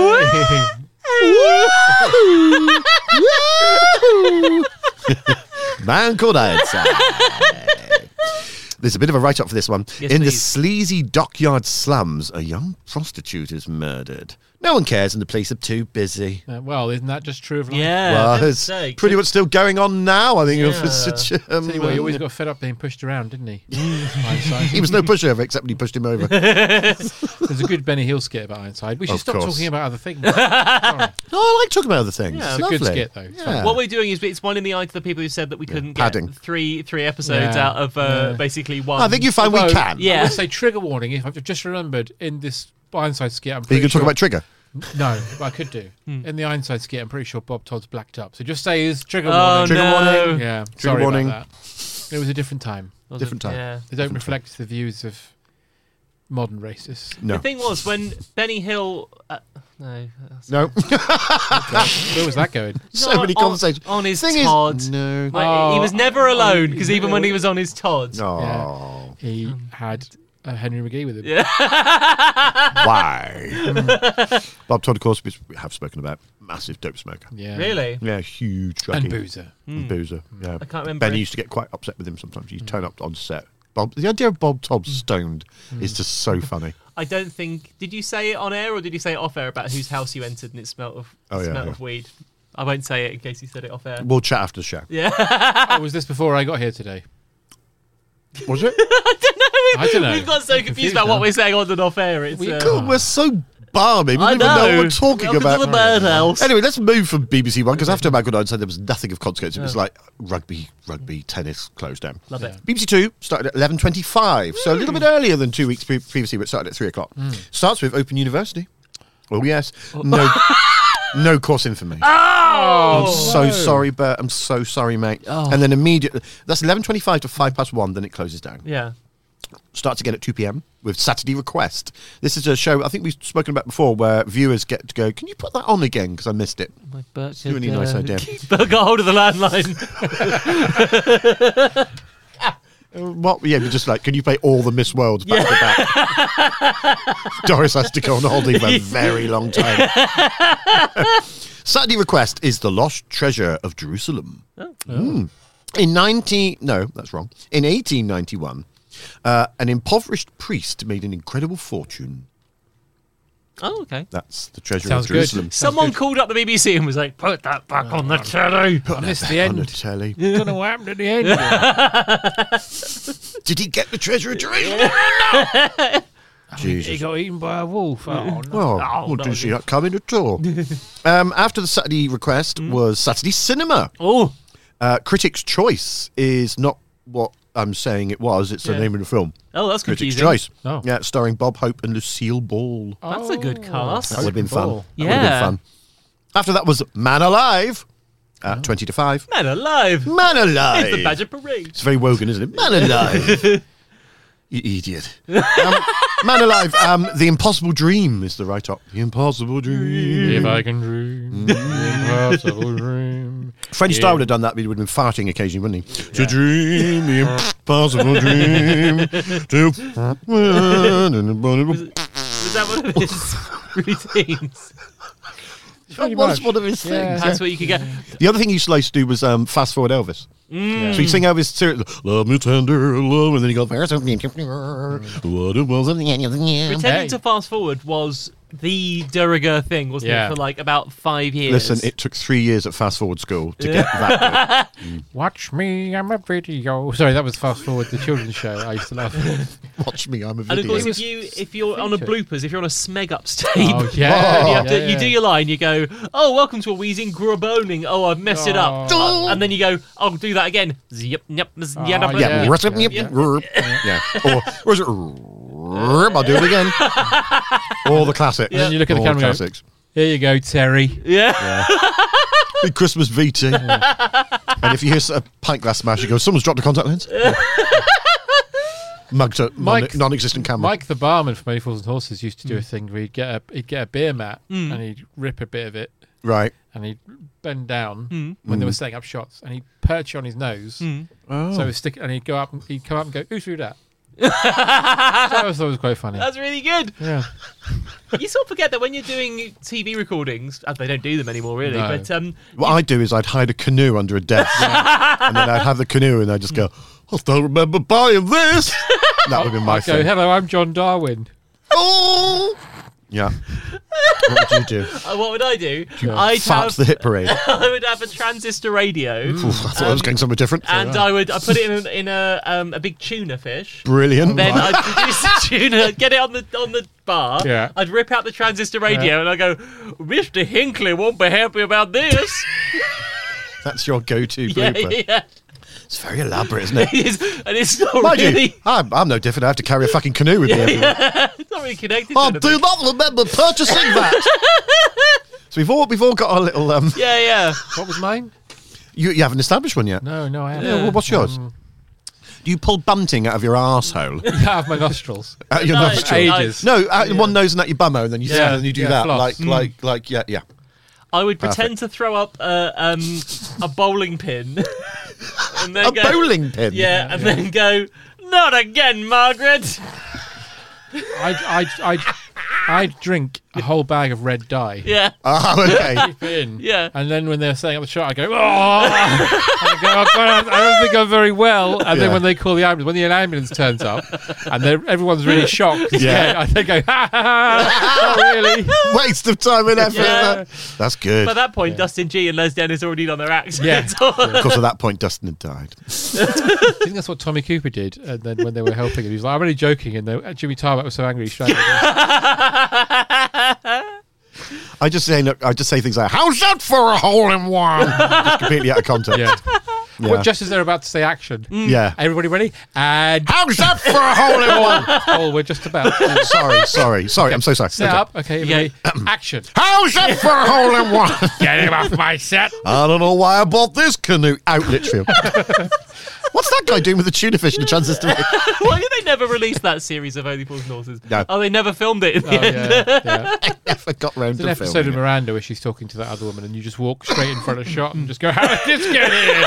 Man called Ironside. There's a bit of a write-up for this one. Yes, In the please. sleazy dockyard slums, a young prostitute is murdered. No one cares and the police are too busy. Uh, well, isn't that just true of life? Yeah. well, for it's sake. pretty much still going on now, I think. Yeah. For such, um, Tell you what, he always got fed up being pushed around, didn't he? Ironside. he was no pushover, except when he pushed him over. There's a good Benny Hill skit about Ironside. We should Of stop course. talking about other things. Sorry. No, I like talking about other things. Yeah. It's It's a good lovely. skit, though. It's Yeah. What we're doing is it's one in the eye to the people who said that we couldn't Padding. get three three episodes Yeah. out of uh, Yeah. basically one. I think you find we Although, can. Yeah. I would say trigger warning. If I've just remembered in this Ironside skit, I'm Are you pretty going to sure. talk about Trigger? No, but I could do. In the Ironside skit, I'm pretty sure Bob Todd's blacked up. So just say his trigger Oh warning. Trigger no. warning. Yeah, Trigger sorry warning. about that. It was a different time. Wasn't- Different time. Yeah. They don't reflect the views of modern racists. No. The thing was when Benny Hill. Uh, no. that's- No. Where was that going? so No, many on- conversations. on his Thing Todd. Is, no. Like, Oh, he was never alone oh, because even when he was on his Todd. Oh. He had uh, Henry McGee with him. Yeah. Why? Bob Todd, of course, we have spoken about. Massive dope smoker. Yeah. Really? Yeah, huge druggie. And boozer. And boozer. Yeah. I can't remember Benny if- used to get quite upset with him sometimes. He'd turn up on set. Bob, the idea of Bob Todd stoned is just so funny. I don't think. Did you say it on air or did you say it off air about whose house you entered and it smelled of Oh, yeah, smelled yeah. of weed? I won't say it in case you said it off air. We'll chat after the show. Yeah. Oh, was this before I got here today? Was it? I don't know. We've got so I'm confused about what now. we're saying on and off air. It's We- uh, God, we're so balmy. We I don't even know what know. we're talking Welcome about. to the birdhouse. Anyway, let's move from B B C One because after Michael Nine said there was nothing of consequence. It was like rugby, rugby, tennis closed down. Love it. B B C Two started at eleven twenty-five, so a little bit earlier than two weeks pre- previously, but started at three o'clock. Starts with Open University. Oh yes, no, no course infamy. Oh, I'm so sorry, Bert. I'm so sorry, mate. Oh. And then immediately, that's eleven twenty-five to five past one. Then it closes down. yeah. Starts again at two p.m. with Saturday Request. This is a show I think we've spoken about before where viewers get to go, can you put that on again? Because I missed it. My Bert It's a really nice idea. Bert got hold of the landline. Uh, What? Yeah, we're just like, can you play all the Miss Worlds back to back? Doris has to go on holiday for a very long time. Saturday Request is the lost treasure of Jerusalem. Mm. In nineteen, no, that's wrong. In eighteen ninety-one, uh, an impoverished priest made an incredible fortune. Oh, okay. That's the treasure Sounds of good. Jerusalem. Someone called up the B B C and was like, "Put that back on the telly." I missed the On the end. telly. Don't know what happened at the end. Did he get the treasure of Jerusalem? He Jesus. got eaten by a wolf. Oh, no. Well, Oh, well no, didn't see that coming at all. um, after the Saturday Request was Saturday Cinema. Oh, Uh, Critics' Choice is not what I'm saying it was. It's the Yeah. name of the film. oh, that's Critics' confusing. Choice. Oh. Yeah, starring Bob Hope and Lucille Ball. That's a good cast. That would have been fun. Ball. That would have been Yeah. fun. After that was Man Alive at twenty to five. Man alive. Man It's the Alive. Badger Parade. It's very Wogan, isn't it? Man Alive. You idiot. Um, Man Alive. Um, The Impossible Dream is the right up. The Impossible Dream. If I can dream, the impossible dream. Freddie Yeah. Starr would have done that, but he would have been farting occasionally, wouldn't he? To dream the impossible dream. To Was that one of his routines? that was one of his Yeah. things. That's what you could get. The other thing he used to like to do was um, fast forward Elvis. Yeah. So he'd sing Elvis, serious, love me tender, love, and then he'd go, what it was. Pretending Hey. to fast forward was the de rigueur thing, wasn't Yeah. it, for like about five years? Listen, it took three years at Fast Forward School to get that. Watch me, I'm a video. Sorry, that was Fast Forward, the children's show. I used to love. Watch me, I'm a And of video. course, if you if you're on a feature. bloopers, if you're on a Smeg Ups tape, Oh yeah, you, have to, yeah, you yeah. do your line. You go, "Oh, welcome to a wheezing graboning. Oh, I've messed it up." Oh. Uh, and then you go, "I'll do that again." Yep, yep, Oh, yep, yeah, Yeah. rip, yep, yep, rip. yeah. Or, or is it? rip, I'll do it again. All the classics. And then you look at the All camera and go, classics. Here you go, Terry. yeah. Big Christmas V T. And if you hear a pint glass smash, you go, someone's dropped a contact lens. Mugged a non- Mike- non-existent camera. Mike, the barman from Only Fools and Horses, used to do a thing where he'd get a he'd get a beer mat Mm. and he'd rip a bit of it Right. and he'd bend down Mm. when they were setting up shots and he'd perch on his nose. Mm. Oh. So he'd stick and he'd go up and he'd come up and go, "Who threw that?" So that was, that was quite funny. That's really good. Yeah. You sort of forget that when you're doing T V recordings, uh, they don't do them anymore, really. No. But um, What I'd do is I'd hide a canoe under a desk. And then I'd have the canoe and I'd just go, I don't remember buying this. That would be my I'd go, thing. "Hello, I'm John Darwin." Oh! Yeah. What would you do? uh, what would I do? You I'd fart have the hit parade. I would have a transistor radio, Oof, I thought I was getting somewhere different. and I would I put it in a, in a um, a big tuna fish. Brilliant. Then I'd produce the tuna, get it on the on the bar. Yeah. I'd rip out the transistor radio, and I go, "Mister Hinckley won't be happy about this." That's your go-to yeah, blooper. yeah. It's very elaborate, isn't it? It is, and it's not Mind really, you, I'm, I'm no different. I have to carry a fucking canoe with me everywhere. it's not really connected. to I anything. do not remember purchasing that. So we've all, we've all got our little... Um, Yeah, yeah. What was mine? you, you haven't established one yet. No, no, I haven't. Yeah, well, what's yours? Um, Do you pull bunting out of your arsehole? out of my nostrils. Out of your No, nostril? no. Ages. No, out one nose and out your bummo, and then you Yeah, and you do yeah, that. floss. Like, Mm. like, like, yeah, yeah. I would pretend to throw up uh, um, a bowling pin, and then A go, bowling pin? Yeah, and then go, "Not again, Margaret." I'd, I'd, I'd, I'd drink a whole bag of red dye. Yeah, Oh, okay. Keep it in. Yeah. And then when they're setting up the shot, I go, "Oh!" I go, "Oh, God, I don't think I'm very well." And Yeah. then when they call the ambulance, when the ambulance turns up, and they're- everyone's really shocked, Yeah. I then go, "Ha ha ha! Not really." Waste of time and effort. Yeah. That's good. by that point, Dustin G and Les Dennis already done their acts. Yeah. Of course, at that point, Dustin had died. I think that's what Tommy Cooper did. And then when they were helping him, he was like, "I'm only joking." And then Jimmy Tarmac was so angry, he strangled him. I just say, look, I just say things like, "How's that for a hole in one?" Just completely out of context. Yeah. Yeah. Well, just as they're about to say action. Yeah. Everybody ready? And How's that for a hole in one? oh, we're just about. sorry, sorry, sorry. I'm so sorry. Set Okay. up. Okay, everybody. Action. How's that for a hole in one? Get him off my set. I don't know why I bought this canoe out Litchfield. What's that guy doing with the tuna fish and the transistor? Why did they never release that series of Only Fools and Horses? No. Oh, they never filmed it in the Oh, end. yeah, yeah. I never got round There's an to episode filming of it. Miranda where she's talking to that other woman and you just walk straight in front of shot and just go, "How did this get here?"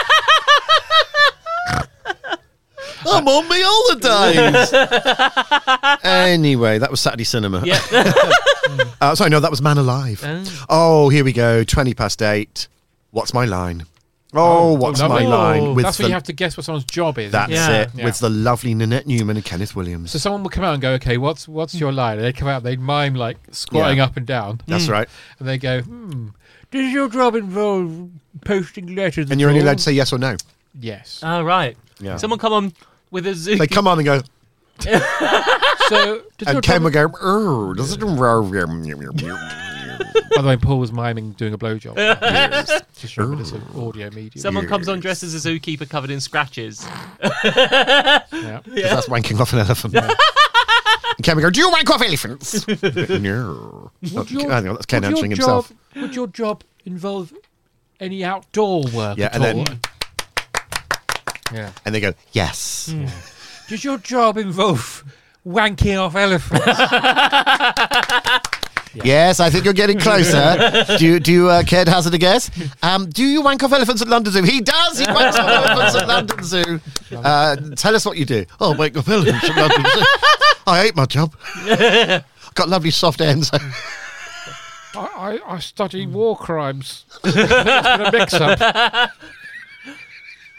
I'm on me holidays. Anyway, that was Saturday cinema. Yeah. Uh, sorry, no, that was Man Alive. Oh. Oh, here we go. twenty past eight. What's my line? Oh, what's lovely. my line? Oh, With that's the, where you have to guess what someone's job is. That's Yeah. it. Yeah. With the lovely Nanette Newman and Kenneth Williams. So someone will come out and go, "Okay, what's what's your line?" And they'd come out and they'd mime like squatting Yeah. up and down. That's right. And they go, "Hmm, does your job involve posting letters?" And you're only at all?" allowed to say yes or no. Yes. Oh, right. Yeah. Someone come on with a zoo. They come on and go, So, does your and Ken job- would go, "Oh, does it?" By the way, Paul was miming doing a blowjob. Just remember this an audio medium. Someone comes on dressed as a zookeeper covered in scratches. Yeah. That's wanking off an elephant. And Ken would go, "Do you wank off elephants?" No. Would your- I think that's Ken would your answering job, himself. Would your job involve any outdoor work Yeah, at and all? then- yeah. And they go, "Yes." Does your job involve wanking off elephants? Yes, I think you're getting closer. do you, do you uh, Ked hazard a guess? Um, do you wank off elephants at London Zoo? He does. He wanks off elephants at London Zoo. Uh, tell us what you do. Oh, wank off elephants at London Zoo. I hate my job. Got lovely soft ends. I, I, I study war crimes. It's been a mix-up.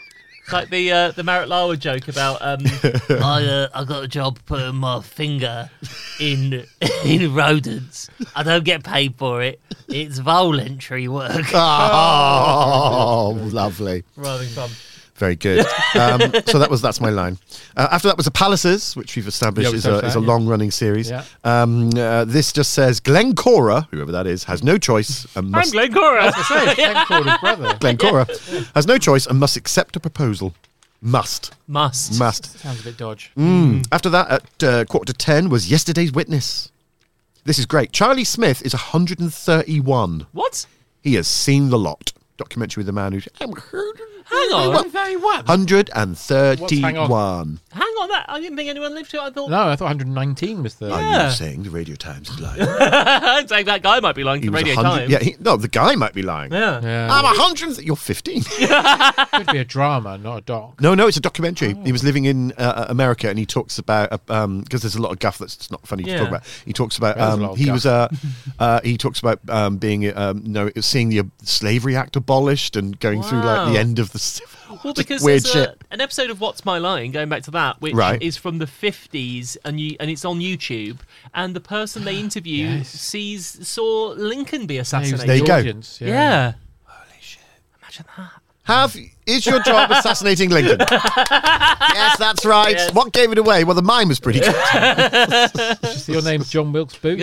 It's like the uh, the Marit Larwood joke about um, I uh, I got a job putting my finger in in rodents. I don't get paid for it. It's voluntary work. Oh, lovely. Rather fun. Very good. Um, so that was that's my line. Uh, after that was the Palaces, which we've established Yeah, we is a, established is a that, yeah. long-running series. Yeah. Um, uh, this just says Glencora, whoever that is, has no choice and I'm must. Glencora. Say, Ken Corder's brother. Glencora has no choice and must accept a proposal. Must. Must. Must. Sounds a bit dodge. Mm. After that, at uh, quarter to ten, was Yesterday's Witness. This is great. Charlie Smith is one hundred thirty-one. What? He has seen the lot. Documentary with the man who's I'm heard. Hang on. thirty-one. one hundred What's hang thirty-one. Hang on. That I didn't think anyone lived to it. I thought. No, I thought one hundred nineteen was the. Are Yeah. you saying the Radio Times is lying? I'm saying that guy might be lying to He the was Radio one hundred Times. Yeah, he, no, the guy might be lying. Yeah. Yeah. I'm one hundred. You're fifteen. Could be a drama, not a doc. No, no, it's a documentary. He was living in uh, America, and he talks about because um, there's a lot of guff that's not funny to Yeah. talk about. He talks about There's a um, lot of he guff. was uh, uh, he talks about um, being um, no seeing the uh, Slavery Act abolished and going through like the Wow. end of the civil. Well, just because weird there's shit. a, an episode of What's My Line, going back to that, which Right. is from the fifties, and you and it's on YouTube. And the person they interview Yes. sees saw Lincoln be Yeah, he was assassinated. There you the go. audience, yeah. Yeah. Holy shit! Imagine that. Have is your job assassinating Lincoln? Yes, that's right. Yes. What gave it away? Well, the mime was pretty good. Just your name's John Wilkes Booth.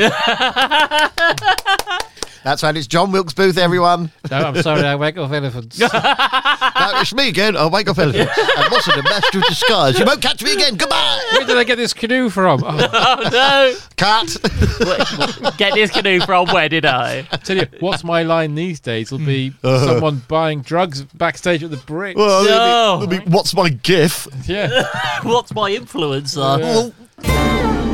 That's right. It's John Wilkes Booth, everyone. No, I'm sorry, I wake off elephants. That, it's me again. I'll wake up elephants. I wasn't a master of disguise. You won't catch me again. Goodbye. Where did I get this canoe from? Oh, Oh no! Cat. Get this canoe from where did I? I tell you, what's my line these days will be someone buying drugs backstage at the Brits. Well, No. it'll be- it'll be, what's my gif? yeah. What's my influencer? Yeah. Well,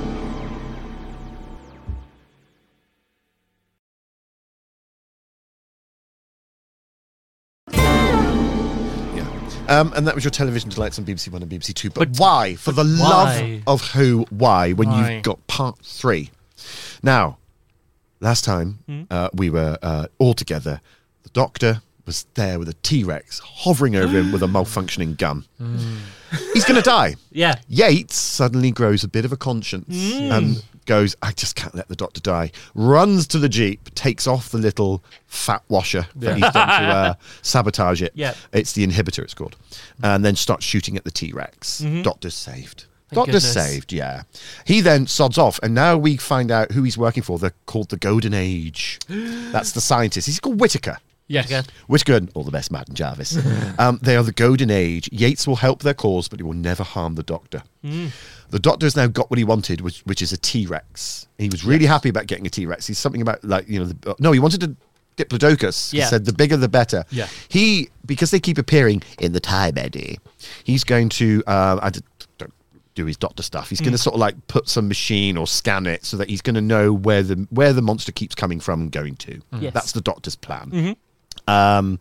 Um, and that was your television delights on B B C One and B B C Two. But, But- why? For the why? love of who, why? When Why? you've got part three. Now, last time Hmm? uh, we were uh, all together, the Doctor was there with a T-Rex hovering over him with a malfunctioning gun. He's going to die. Yeah. Yates suddenly grows a bit of a conscience and goes, I just can't let the Doctor die. Runs to the Jeep, takes off the little fat washer that he's done to uh, sabotage it. Yeah. It's the inhibitor, it's called. And then starts shooting at the T-Rex. Doctor's saved. Thank Doctor's goodness. saved, yeah. He then sods off, and now we find out who he's working for. They're called the Golden Age. That's the scientist. He's called Whittaker. Yes. Okay. Whittaker and all the best, Matt and Jarvis. um, they are the Golden Age. Yates will help their cause, but he will never harm the Doctor. The Doctor has now got what he wanted, which, which is a T-Rex. He was really happy about getting a T-Rex. He's something about, like, you know, the, uh, no, he wanted a Diplodocus. He Yeah. said the bigger the better. Yeah. He, because they keep appearing in the Time Eddy, he's going to, uh, I d- don't do his Doctor stuff. He's going to sort of like put some machine or scan it so that he's going to know where the where the monster keeps coming from and going to. Yes. That's the Doctor's plan. Um,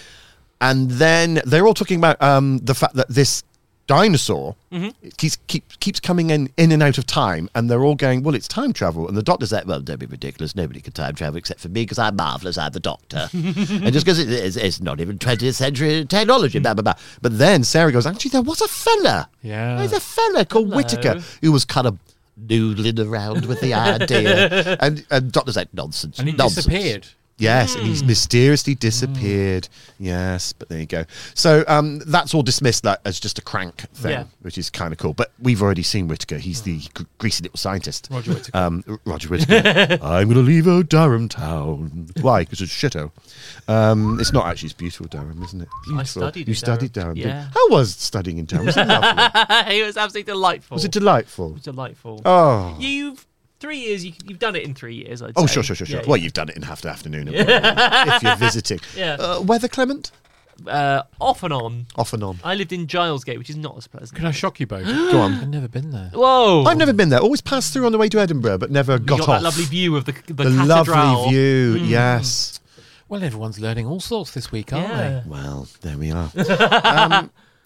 and then they're all talking about um, the fact that this dinosaur it keeps keeps keeps coming in in and out of time, and they're all going, well, it's time travel. And the Doctor's like, well, don't be ridiculous. Nobody can time travel except for me because I'm marvelous. I'm the Doctor, and just because it, it's, it's not even twentieth century technology, blah blah blah. But then Sarah goes, actually, there was a fella. Yeah. There's a fella called Hello. Whittaker who was kind of noodling around with the idea, and and Doctor's like, nonsense, And he nonsense. disappeared. Yes, and he's mysteriously disappeared. Yes, but there you go. So um, that's all dismissed that as just a crank thing, Yeah. which is kind of cool. But we've already seen Whittaker. He's the g- greasy little scientist. Roger Whittaker. Um, Roger Whittaker. I'm going to leave oh, Durham town. Why? Because it's shito. Um, it's not actually. It's beautiful, Durham, isn't it? Beautiful. studied You in studied Durham. Durham. didn't- Yeah. How was studying in Durham? Was it lovely? It was absolutely delightful. Was it delightful? It was delightful. Oh. You've three years. You, you've done it in three years. I'd Oh, say. sure, sure, sure, sure. Yeah, Well, you've done it in half the afternoon if you're visiting. Yeah. Uh, weather clement? uh, off and on. Off and on. I lived in Gilesgate, which is not as pleasant. Can I shock you both? Go on. I've never been there. Whoa! I've never been there. Always passed through on the way to Edinburgh, but never You got, got off. that lovely view of the the, the cathedral. lovely view, yes. Well, everyone's learning all sorts this week, aren't Yeah. Well, there we are. um,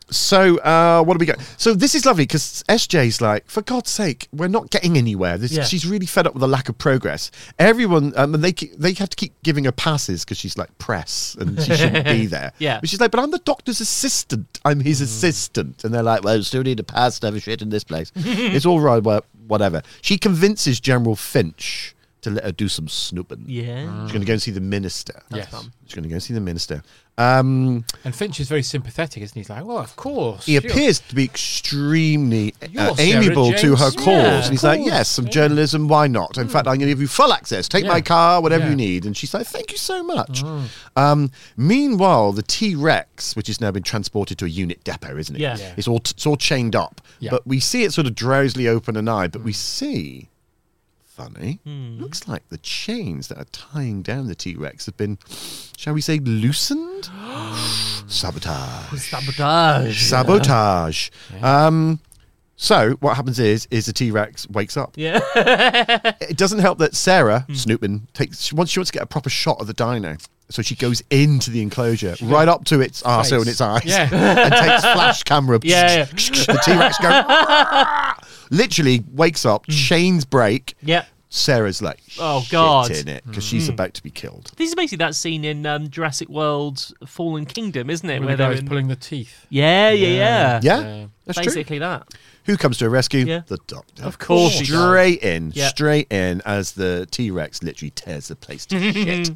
So, uh, what do we got? So, this is lovely because S J's like, for God's sake, we're not getting anywhere. This, Yeah. She's really fed up with the lack of progress. Everyone, um, and they keep- they have to keep giving her passes because she's like press and she shouldn't be there. Yeah. But she's like, but I'm the doctor's assistant. I'm his assistant. And they're like, well, still need a pass to have a shit in this place. It's all right, well, whatever. She convinces General Finch to let her do some snooping. Yeah. She's going to go and see the minister. Yes. fun. She's going to go and see the minister. Um, And Finch is very sympathetic, isn't he? He's like, well, of course. he you're- appears to be extremely You're uh, Sarah amiable to her James cause. Smith. And he's like, Of course, yes, some yeah. journalism, why not? In fact, I'm going to give you full access. Take my Yeah. car, whatever Yeah. you need. And she's like, thank you so much. Um, meanwhile, the T-Rex, which has now been transported to a unit depot, isn't it? Yeah. Yeah. It's all it's all chained up. Yeah. But we see it sort of drowsily open an eye, but we see... Funny. Looks like the chains that are tying down the T-Rex have been, shall we say, loosened? Sabotage. Sabotage. Sabotage. Um, so what happens is, is the T-Rex wakes up. Yeah. It doesn't help that Sarah, snooping, takes she wants, she wants to get a proper shot of the dino. So she goes into the enclosure, right up to its arsehole and its eyes, Yeah. and takes flash camera. Yeah, yeah. The T-Rex goes, literally wakes up, chains break. Yeah. Sarah's like, Oh, shit God. in it, because she's about to be killed. This is basically that scene in um, Jurassic World's Fallen Kingdom, isn't it? Where Where the they're guy's in... pulling the teeth. Yeah, yeah, yeah. Yeah, Yeah. that's true. Basically that. Who comes to her rescue? Yeah. The doctor. Of course he does. Straight in, Yeah. straight in, as the T-Rex literally tears the place to shit.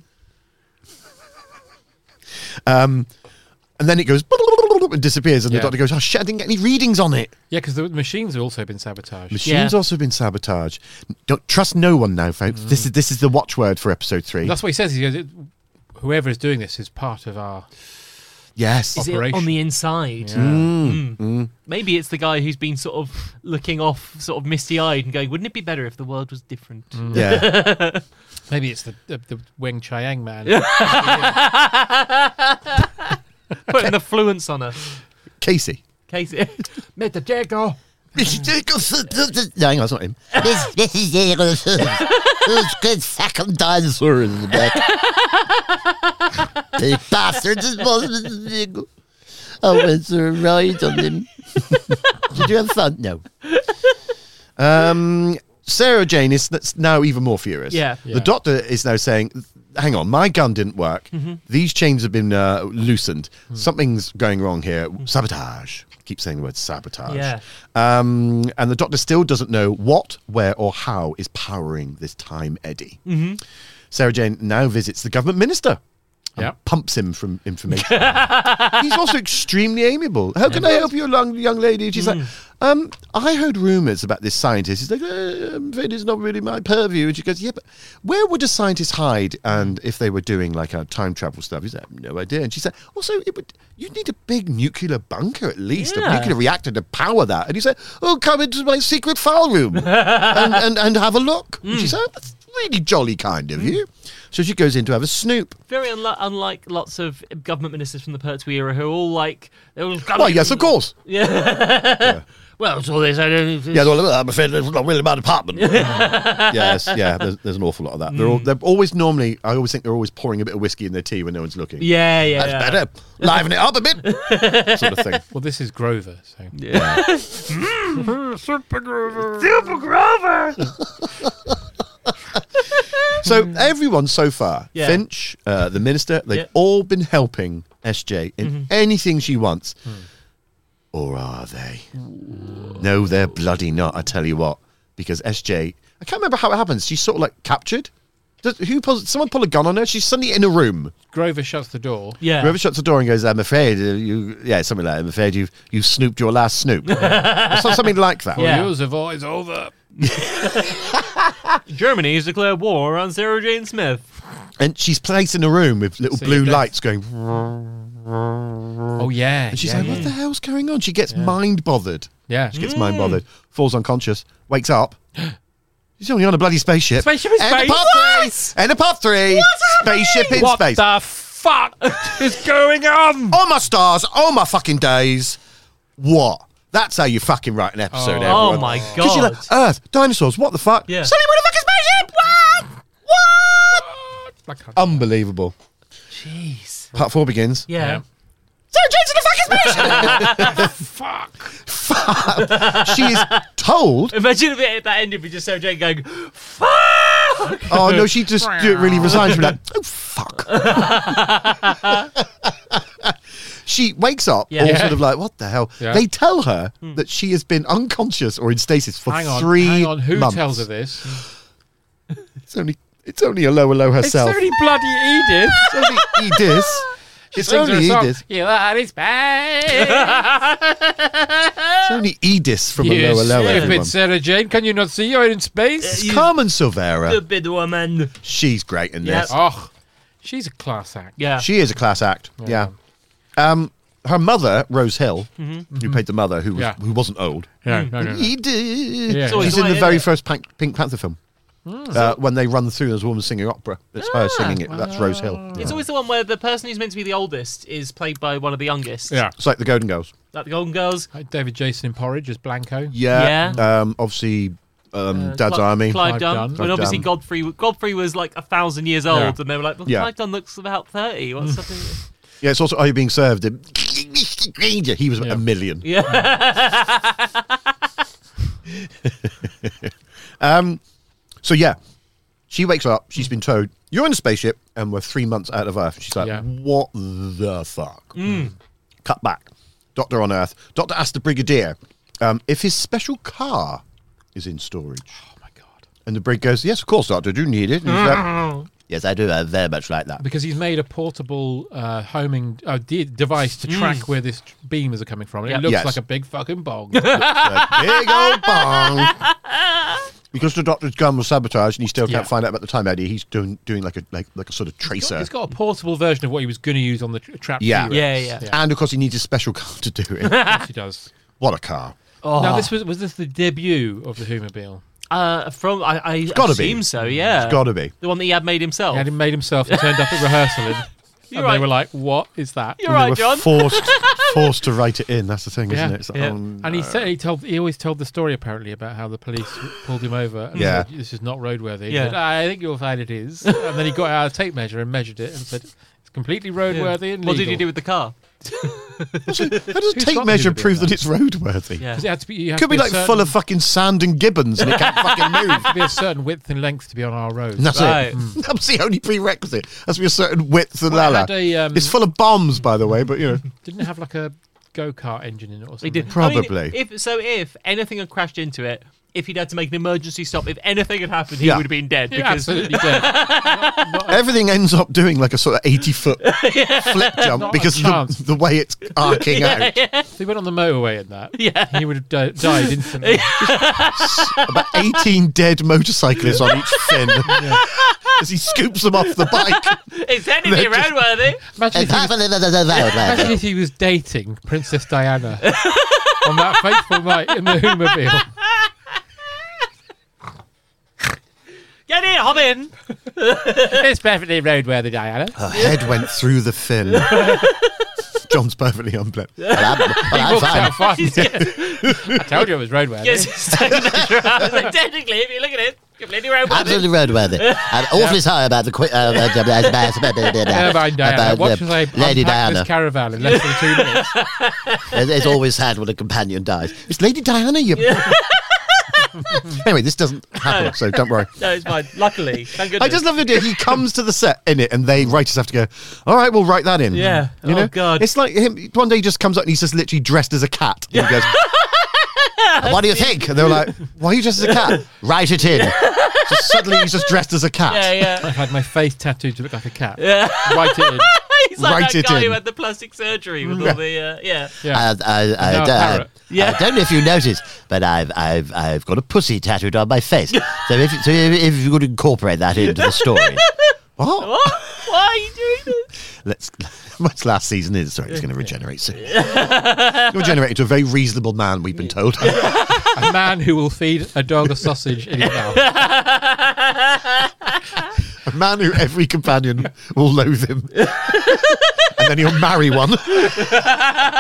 Um, and then it goes and disappears, and Yeah. the doctor goes, "Oh shit! I didn't get any readings on it." Yeah, because the machines have also been sabotaged. Machines Yeah. also been sabotaged. Don't trust no one now, folks. This is this is the watchword for episode three. That's what he says. He goes, whoever is doing this is part of our... yes. Is it Operation. on the inside? Yeah. Mm, mm. Maybe it's the guy who's been sort of looking off, sort of misty-eyed, and going, "Wouldn't it be better if the world was different?" Yeah. Maybe it's the, the, the Weng Chiang man. Putting the fluence on her. Casey. Casey. Mister Jacob. No, hang on, it's not him. This, this is the who's good second dinosaur in the back. The bastards is I went for a ride on them. Did you have fun? No. Um, Sarah Jane is that's now even more furious. Yeah. Yeah. The doctor is now saying, hang on, my gun didn't work. Mm-hmm. These chains have been uh, loosened. Mm. Something's going wrong here. Sabotage. Keep saying the word sabotage. Yeah. Um, and the doctor still doesn't know what, where, or how is powering this time eddy. Mm-hmm. Sarah Jane now visits the government minister. and Yeah. Pumps him from information. He's also extremely amiable. How can I help you, young, young lady? And she's Mm. like, um, I heard rumours about this scientist. He's like, uh, I'm afraid it's not really my purview. And she goes, yeah, but where would a scientist hide? And if they were doing like a time travel stuff, he's like, I have no idea. And she said, also, it would, you'd need a big nuclear bunker at least, Yeah. a nuclear reactor to power that. And he said, oh, come into my secret file room and, and, and have a look. And she said, that's really jolly kind of you. So she goes in to have a snoop. Very unli- unlike lots of government ministers from the Pertwee era who are all like, they're all Well, yes, of course. Yeah. Well, so they said. Yeah, well, I'm afraid it's not really my department. yes, yeah, there's, there's an awful lot of that. They're, all, they're always normally, I always think they're always pouring a bit of whiskey in their tea when no one's looking. Yeah, yeah. That's yeah. better. Liven it up a bit. sort of thing. Well, this is Grover, so... Yeah. Super Grover. Super Grover! So everyone so far, Yeah. Finch, uh, the minister, they've Yeah. all been helping S J in Mm-hmm. anything she wants. Hmm. Or are they? No, they're bloody not, I tell you what. Because S J, I can't remember how it happens. She's sort of like captured. Does, who pulls, someone pull a gun on her? She's suddenly in a room. Grover shuts the door. Yeah. Whoever shuts the door and goes, I'm afraid uh, you, yeah, something like that. I'm afraid you've, you've snooped your last snoop. Or so- something like that. Well, Yeah. yours of all is over. Germany has declared war on Sarah Jane Smith. And she's placed in a room with little So blue you don't- lights going. Oh, yeah. And she's yeah, like, yeah. what the hell's going on? She gets mind bothered. Yeah. She gets mind bothered, falls unconscious, wakes up. She's only on a bloody spaceship. Spaceship in End of space? part three. End of part three. Spaceship in What space. the fuck is going on? Oh my stars. Oh my fucking days. What? That's how you fucking write an episode. Oh. everyone. Oh my 'Cause you're god. like, Earth, dinosaurs, what the fuck? Yeah. Suddenly we're in a fucking spaceship. What? What? Like, Unbelievable. Jeez. Part four begins. Yeah. Yeah. Sarah Jane's in a fucking Fuck. Fuck. She is told. Imagine if it at that end if you just saw Jane going, fuck! Oh no, she just do it really resigned. She'd be like, oh fuck. She wakes up, Yeah. all Yeah. sort of like, what the hell? Yeah. They tell her that she has been unconscious or in stasis for Hang on, three hang on. Who months. tells her this? It's only, it's only a lower low herself. It's only bloody Edith. It's only Edith. It's Sings her only a song. Edith. You are his babe. It's only Edith from You a lower low. stupid Everyone. Sarah Jane. Can you not see you're in space? It's You Carmen Silvera. Stupid woman. She's great in Yep. this. Oh, she's a class act. Yeah. She is a class act. Yeah. Um, her mother, Rose Hill, who played the mother, who was, Yeah. who wasn't old. Yeah, no, no, no. Edith. Yeah. It's always She's the in way, the very isn't it? first Pink, Pink Panther film. Uh, when they run through, there's a woman singing opera. It's her singing it. That's Rose Hill. It's always the one where the person who's meant to be the oldest is played by one of the youngest. Yeah. It's like the Golden Girls. Like the Golden Girls. Like David Jason in Porridge as Blanco. Yeah. Yeah. Um, obviously, um, Uh, Dad's Cli- Army. Clive Clive Dunn. Dunn. And Clive obviously Dunn. Godfrey Godfrey was like a thousand years old, Yeah. and they were like, well, Yeah. Clive Dunn looks about thirty. What's something? Yeah, it's also Are You Being Served? He was Yeah. a million. Yeah. Um, so yeah, she wakes up. She's been told you're in a spaceship, and we're three months out of Earth. She's like, Yeah. "What the fuck?" Cut back. Doctor on Earth. Doctor asked the Brigadier um, if his special car is in storage, Oh my god. and the Brig goes, "Yes, of course, Doctor. Do you need it?" And he's like, yes, I do. I very much like that. Because he's made a portable uh, homing uh, de- device to track where this beams are coming from. Yep. It looks Yes. like a big fucking bong. A big old bong. Because the Doctor's gun was sabotaged, and he still can't Yeah. find out about the time Eddie. He's doing doing like a like like a sort of tracer. He's got a portable version of what he was going to use on the tra- trap. Yeah. T-Rex. Yeah, yeah. And of course, he needs a special car to do it. Yes, he does. What a car! Oh. Now, this was was this the debut of the Whomobile? Uh, from I, I gotta be. assume so. Yeah. It's got to be. The one that he had made himself. He had him made himself and turned up at rehearsal, and, You're and right. they were like, "What is that?" You're And they right, were John. Forced, forced to write it in. That's the thing, Yeah, isn't it? It's like, yeah. oh, And he no. said he told he always told the story apparently about how the police pulled him over and Yeah. said, "This is not roadworthy." He Yeah. said, I think you'll find it is. And then he got out a tape measure and measured it and said it's completely roadworthy and What did legal." he do with the car? How does a Who's tape got measure you to do prove that? that it's roadworthy? Yeah. 'Cause it had to be, you have Could to be a like certain, full of fucking sand and gibbons, and it can't fucking move. to be a certain width and length to be on our roads. And that's Right. it. That's the only prerequisite. Has to be a certain width and Well, it lala. had a, um, It's full of bombs, by the way, but you know. Didn't it have like a go kart engine in it or something? He did. Probably. I mean, if so, if anything had crashed into it, if he'd had to make an emergency stop, if anything had happened, he Yeah. would have been dead. Yeah, Because absolutely dead. Not- not a- Everything ends up doing like a sort of eighty foot flip jump Not a because of chance. the, the way it's arcing out. if he went on the motorway in that, Yeah. he would have di- died instantly. About eighteen dead motorcyclists on each fin as he scoops them off the bike. it's technically They're just- roadworthy. Imagine if, It's he half was, a little bit imagine roadworthy. if he was dating Princess Diana on that fateful night in the Whomobile. Get in, hop in. It's perfectly roadworthy, Diana. Her head went through the fin. John's perfectly unblemished. Well, I'm, well, He I'm walked out fine. fine. I told you it was roadworthy. Yes, it's technically, technically, if you look at it, completely roadworthy. Absolutely roadworthy. I'm awfully sorry about the quick. Uh, uh, Never mind, Diana. about, Watch uh, as I Lady unpack Diana. this caravan in less than two minutes. It's, it's always sad when a companion dies. It's Lady Diana, you. Anyway, this doesn't happen, so don't worry. No, it's fine. Luckily, thank goodness. I just love the idea. He comes to the set in it, and they writers have to go, all right, we'll write that in. Yeah. You Oh, know? God. It's like him. One day he just comes up and he's just literally dressed as a cat. And he goes, what do you think? And they were like, why are you dressed as a cat? Write it in. So suddenly he's just dressed as a cat. Yeah, yeah. I've had my face tattooed to look like a cat. Yeah. Write it in. He's like Write that it guy in. who had the plastic surgery with all the, uh, yeah. Yeah. I, I, I, now a don't- parrot. Yeah. I don't know if you noticed, but I've I've I've got a pussy tattooed on my face. So if so if, if you could incorporate that into the story, What? What? Why are you doing this? Let's. Much last season is. Sorry, it's going to regenerate soon. It's regenerate into a very reasonable man, we've been told. A man who will feed a dog a sausage in his mouth. A man who every companion will loathe him. And then he'll marry one.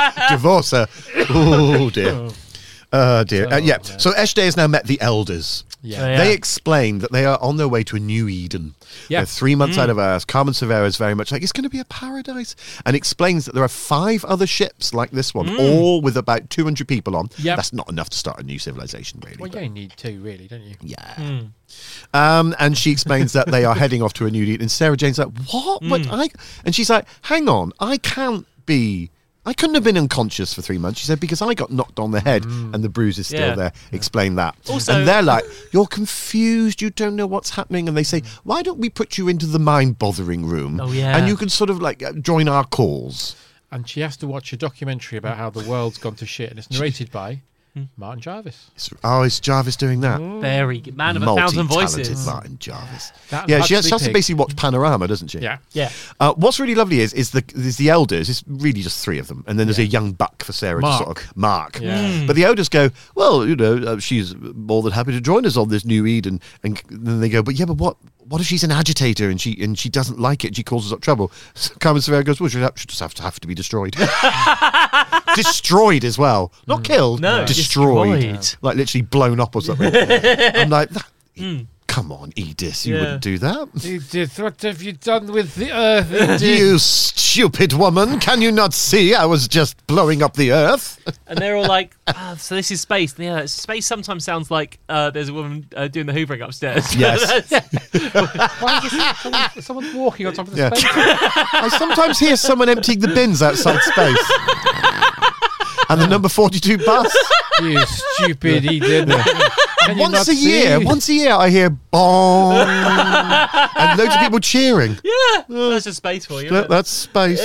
Divorce her. Oh, dear. Oh, dear. Uh, yeah. So Eshday has now met the elders. Yeah. Yeah. They explain that they are on their way to a new Eden. Yeah. They're three months out of Earth. Carmen Severa is very much like, it's going to be a paradise. And explains that there are five other ships like this one, all with about two hundred people on. Yep. That's not enough to start a new civilization, really. Well, you but- only need two, really, don't you? yeah. Um, and she explains that they are heading off to a new Eden. And Sarah Jane's like, what? what? I, and she's like, hang on, I can't be... I couldn't have been unconscious for three months. She said, because I got knocked on the head and the bruise is still Yeah. there. Explain that. Also- and they're like, you're confused. You don't know what's happening. And they say, why don't we put you into the mind-bothering room? Oh, yeah. And you can sort of like uh, join our cause. And she has to watch a documentary about how the world's gone to shit, and it's narrated by Martin Jarvis. It's- oh, is Jarvis doing that? Very good. Man of a thousand Multi-talented voices. Martin Jarvis. That and Yeah, she has, she Huxley has to Pig. basically watch Panorama, doesn't she? Yeah. Yeah. Uh, what's really lovely is is the is the elders. It's really just three of them, and then there's a young buck for Sarah Mark. to sort of mark. Yeah. But the elders go, well, you know, uh, she's more than happy to join us on this new Eden, and then they go, but yeah, but what? What if she's an agitator and she and she doesn't like it and she causes up trouble? So Carmen Severa goes, well, she'll have, she'll just have to have to be destroyed. Destroyed as well, not killed. No, destroyed. destroyed. Like literally blown up or something. I'm like, that, come on, Edith, you Yeah. wouldn't do that. Edith, what have you done with the earth, Edith? You stupid woman! Can you not see I was just blowing up the earth? And they're all like, ah, so this is space. Yeah, space sometimes sounds like uh, there's a woman uh, doing the hoovering upstairs. Yes. That's- Why is this, someone, someone's walking on top of the Yeah. space? I sometimes hear someone emptying the bins outside space. And the number forty-two bus. You stupid Eden. Can you Once not a year, see? once a year, I hear bong, and loads of people cheering. yeah, that's just space for you. That- isn't it? That's space.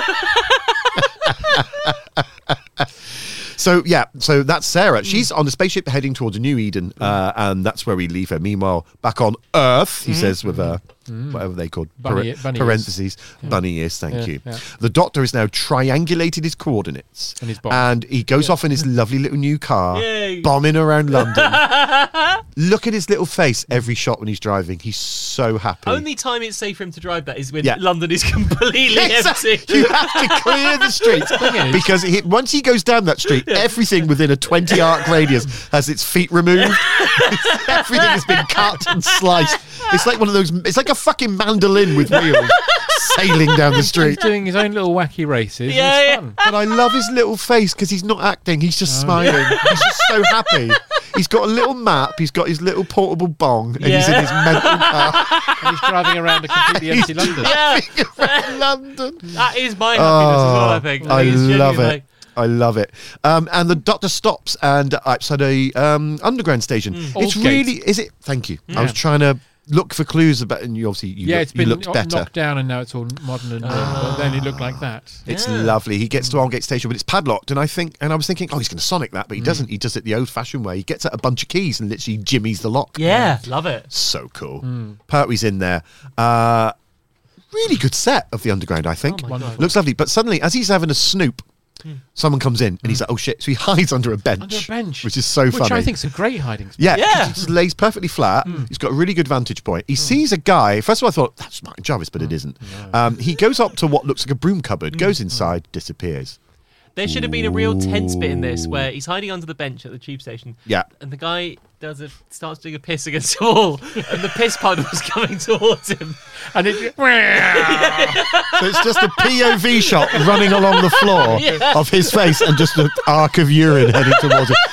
So yeah, so that's Sarah. She's on the spaceship heading towards a new Eden, uh, and that's where we leave her. Meanwhile, back on Earth, he says with uh, whatever they called Bunny- par- bunny ears. parentheses, bunny ears. Thank Yeah, you. yeah. The Doctor has now triangulated his coordinates, And his bomb. and he goes off in his lovely little new car, Yay. bombing around London. Look at his little face every shot when he's driving. He's so happy. Only time it's safe for him to drive that is when Yeah. London is completely Exactly. empty. You have to clear the streets because he, once he goes down that street, everything within a twenty arc radius has its feet removed. Everything has been cut and sliced. It's like one of those. It's like a fucking mandolin with wheels sailing down the He's street. doing his own little wacky races. and Yeah, it's yeah. fun. But I love his little face because he's not acting. He's just smiling. He's just so happy. He's got a little map. He's got his little portable bong, and he's in Yeah. his mental car. And he's driving around a completely empty London. Yeah, around London. that is my happiness as well, I think. I think it's love genuinely- it. I love it. Um, and the Doctor stops and uh, outside a um, underground station. Mm. It's Aldgate. really, is it? Thank you. I was trying to look for clues about, and you obviously you, Yeah, look, it's you been looked kno- better. knocked down and now it's all modern and new, but then it looked like that. It's Yeah. lovely. He gets to Aldgate Station, but it's padlocked. And I think, and I was thinking, oh, he's going to sonic that, but he Mm. doesn't. He does it the old-fashioned way. He gets out a bunch of keys and literally jimmies the lock. Yeah, love it. So cool. Mm. Pertwee's in there. Uh, really good set of the underground, I think. Oh my God. Looks lovely. But suddenly, as he's having a snoop, someone comes in and he's like, oh shit. So he hides under a bench. Under a bench. Which is so Which funny. I think's a great hiding spot. Yeah, Yeah. he just lays perfectly flat. He's got a really good vantage point. He sees a guy. First of all, I thought, that's Martin Jarvis, but it isn't. Um, he goes up to what looks like a broom cupboard, goes inside, disappears. There should have been a real tense bit in this where he's hiding under the bench at the tube station. Yeah. And the guy does a starts doing a piss against the wall, and the piss puddle was coming towards him. And it, So it's just a P O V shot running along the floor Yeah. of his face and just an arc of urine heading towards him.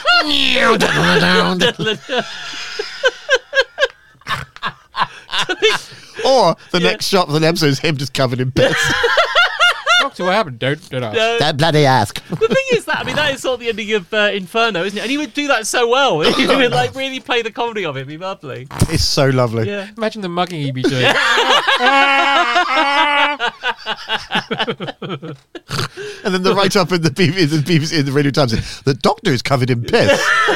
Or the next shot of the episode is him just covered in piss. Doctor, what happened? Don't, don't ask. Uh, That bloody ask. the thing is that I mean that is sort of the ending of uh, Inferno, isn't it? And he would do that so well. He would like really play the comedy of it. It'd be lovely. It's so lovely. Yeah. Imagine the mugging he'd be doing. And then the write up in the B B C, the B B C in the Radio Times is, the Doctor is covered in piss.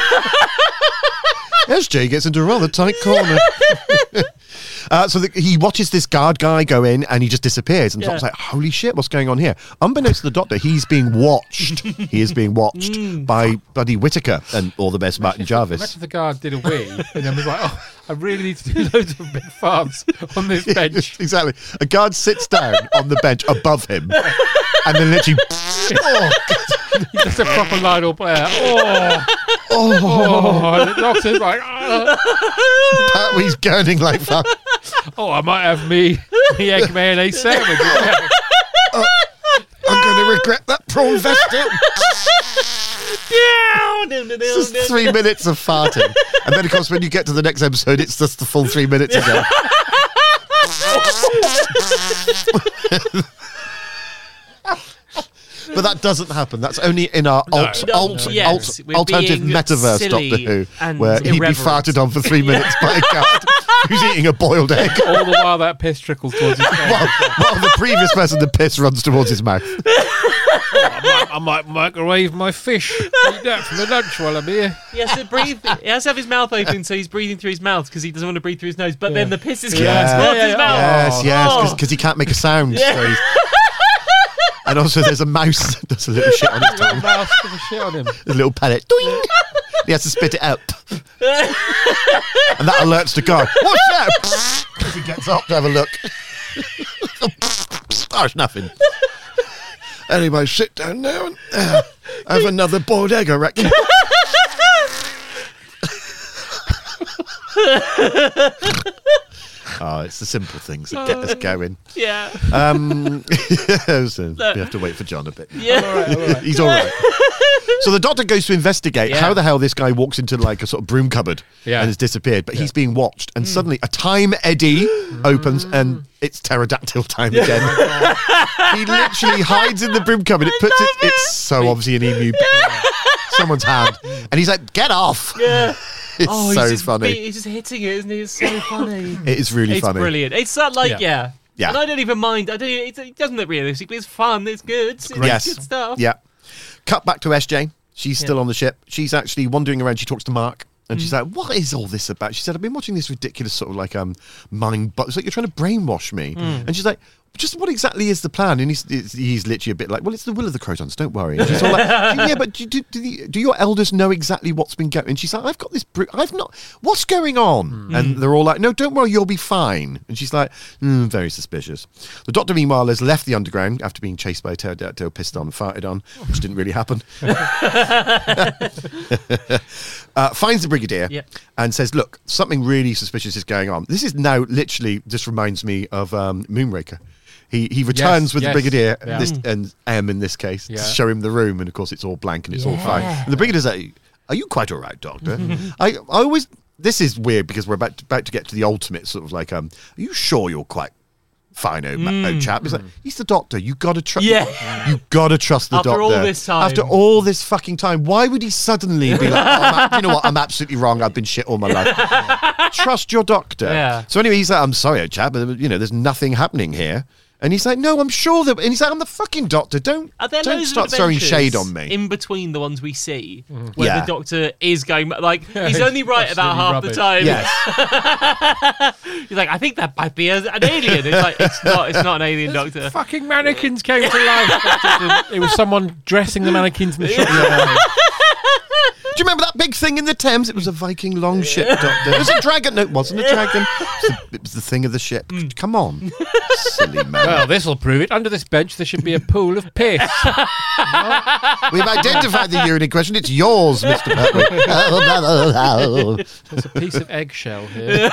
S J gets into a rather tight corner. Uh, so the, he watches this guard guy go in and he just disappears. And the Yeah. Doctor's like, holy shit, what's going on here? Unbeknownst to the Doctor, he's being watched. He is being watched Mm. by Buddy Whittaker and all the best Martin Jarvis. Imagine if the guard did a wee and then was like, oh, I really need to do loads of big farms on this bench. Exactly. A guard sits down on the bench above him and then literally, oh, Just a proper Lionel Blair. Oh, Oh, and the doctor's like, oh, Pertwee's gurning like fuck. oh, I might have me, me egg mayonnaise sandwich. I'm going to regret that prawn vesta. It's just three minutes of farting. And then, of course, when you get to the next episode, it's just the full three minutes again. But that doesn't happen. That's only in our alt, No, alt, yes, alt, we're alternative being metaverse silly Doctor Who, and where he'd be irreverent. farted on for three minutes by a cat who's eating a boiled egg, All the while that piss trickles towards his face. while, while the previous person, the piss, runs towards his mouth. I, might, I might microwave my fish. Eat that for my lunch while I'm here. He has to breathe. He has to have his mouth open, so he's breathing through his mouth because he doesn't want to breathe through his nose. But then the piss is coming Yeah. towards Yeah, his yeah, mouth. Yes, yes, Oh. because he can't make a sound. Yeah. So he's- and also, there's a mouse that does a little shit on his tongue. Mouse with a shit on him. A little pellet. Doing. He has to spit it out. And that alerts the guy. What's that? As he gets up to have a look. Oh, it's nothing. Anyway, sit down now and uh, have another boiled egg, I reckon. Oh, it's the simple things that get us going. Yeah. Um, so we have to wait for John a bit. Yeah. He's all right. So the doctor goes to investigate Yeah. how the hell this guy walks into like a sort of broom cupboard Yeah. and has disappeared, but he's being watched. And suddenly a time eddy opens and it's pterodactyl time again. He literally hides in the broom cupboard. It puts it. It's so obviously an emu. Someone's hand, and he's like, "Get off!" Yeah. It's Oh, so he's just funny. be- he's just hitting it, isn't he? It's so funny. It is really It's funny. brilliant. It's not like Yeah. yeah. Yeah. And I don't even mind. I don't. It, it doesn't look realistic, but it's fun. It's good. It's, it's Yes. good stuff. Yeah. Cut back to S J. She's still on the ship. She's actually wandering around. She talks to Mark. And she's like, what is all this about? She said, I've been watching this ridiculous sort of like um mind, but it's like you're trying to brainwash me. And she's like, just what exactly is the plan? And he's he's he's literally a bit like, well, it's the will of the Crotons, don't worry. And she's all like, yeah, but do, do, do, the, do your elders know exactly what's been going? And she's like, I've got this, br- I've not, what's going on? And they're all like, no, don't worry, you'll be fine. And she's like, mm, very suspicious. The doctor, meanwhile, has left the underground after being chased by a pterodactyl, pissed on, farted on, which didn't really happen. uh, finds the Brigadier Yep. and says, look, something really suspicious is going on. This is now literally, just reminds me of um, Moonraker. He he returns Yes, with yes, the Brigadier, yeah. this, and M in this case, Yeah. to show him the room, and of course it's all blank and it's all fine. And the Brigadier's like, are you quite all right, Doctor? I, I always, this is weird because we're about to, about to get to the ultimate sort of like, um, are you sure you're quite fine, oh, ma- oh chap? He's like, he's the Doctor. You got to trust. Yeah. You got to trust the After Doctor. all this time. After all this fucking time, why would he suddenly be like, oh, I'm a- you know what? I'm absolutely wrong. I've been shit all my life. Trust your Doctor. Yeah. So anyway, he's like, I'm sorry, oh, chap, but you know, there's nothing happening here. And he's like, no, I'm sure that. And he's like, I'm the fucking Doctor. Don't Are there don't loads start of throwing adventures shade on me. in between the ones we see, where Yeah. the Doctor is going like he's It's only right about half absolutely the rubbish. time. Yes. He's like, I think that might be a, an alien. It's like it's not. It's not an alien Doctor. Fucking mannequins came to life. It was someone dressing the mannequins in the shop. the other day. Do you remember that big thing in the Thames? It was a Viking longship, Doctor. It was a dragon. No, it wasn't a dragon. It was the, it was the thing of the ship. Come on. Silly man. Well, this will prove it. Under this bench, there should be a pool of piss. We've identified the urine in question. It's yours, Mister Pertwee. There's a piece of eggshell here.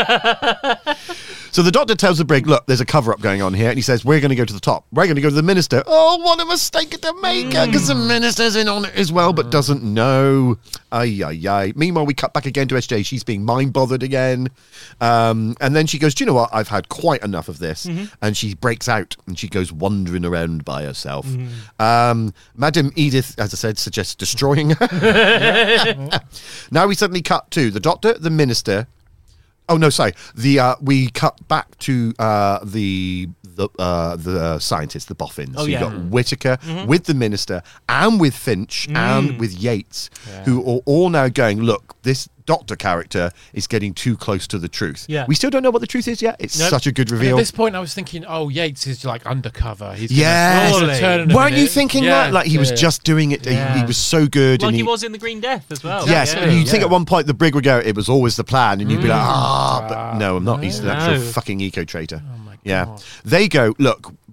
So the Doctor tells the brig, look, there's a cover-up going on here. And he says, we're going to go to the top. We're going to go to the Minister. Oh, what a mistake to make. Because the Minister's in on it as well, but doesn't know. Ay, ay, ay. Meanwhile, we cut back again to S J. She's being mind-bothered again. Um, and then she goes, do you know what? I've had quite enough of this. And she breaks out and she goes wandering around by herself. Um, Madam Edith, as I said, suggests destroying her. Now we suddenly cut to the Doctor, the Minister. Oh no, sorry. The uh, we cut back to uh, the the uh, the scientists, the boffins. Oh, so you yeah. got Whittaker with the Minister and with Finch and with Yates, who are all now going, look, this Doctor character is getting too close to the truth. Yeah. We still don't know what the truth is yet. It's Nope. such a good And reveal. at this point, I was thinking, oh, Yates is like undercover. He's gonna- Yes. he's gonna Totally. turn in a Weren't you minute. thinking Yeah, that? Like he yeah, was yeah. just doing it. he- Yeah. He, was so good. Like and he was in the Green Death as well. Yes, Yeah. and you'd think yeah. at one point the brig would go, it was always the plan, and you'd be like, ah, but no, I'm not. He's an actual No. fucking eco traitor. Oh my Yeah. God. They go, look,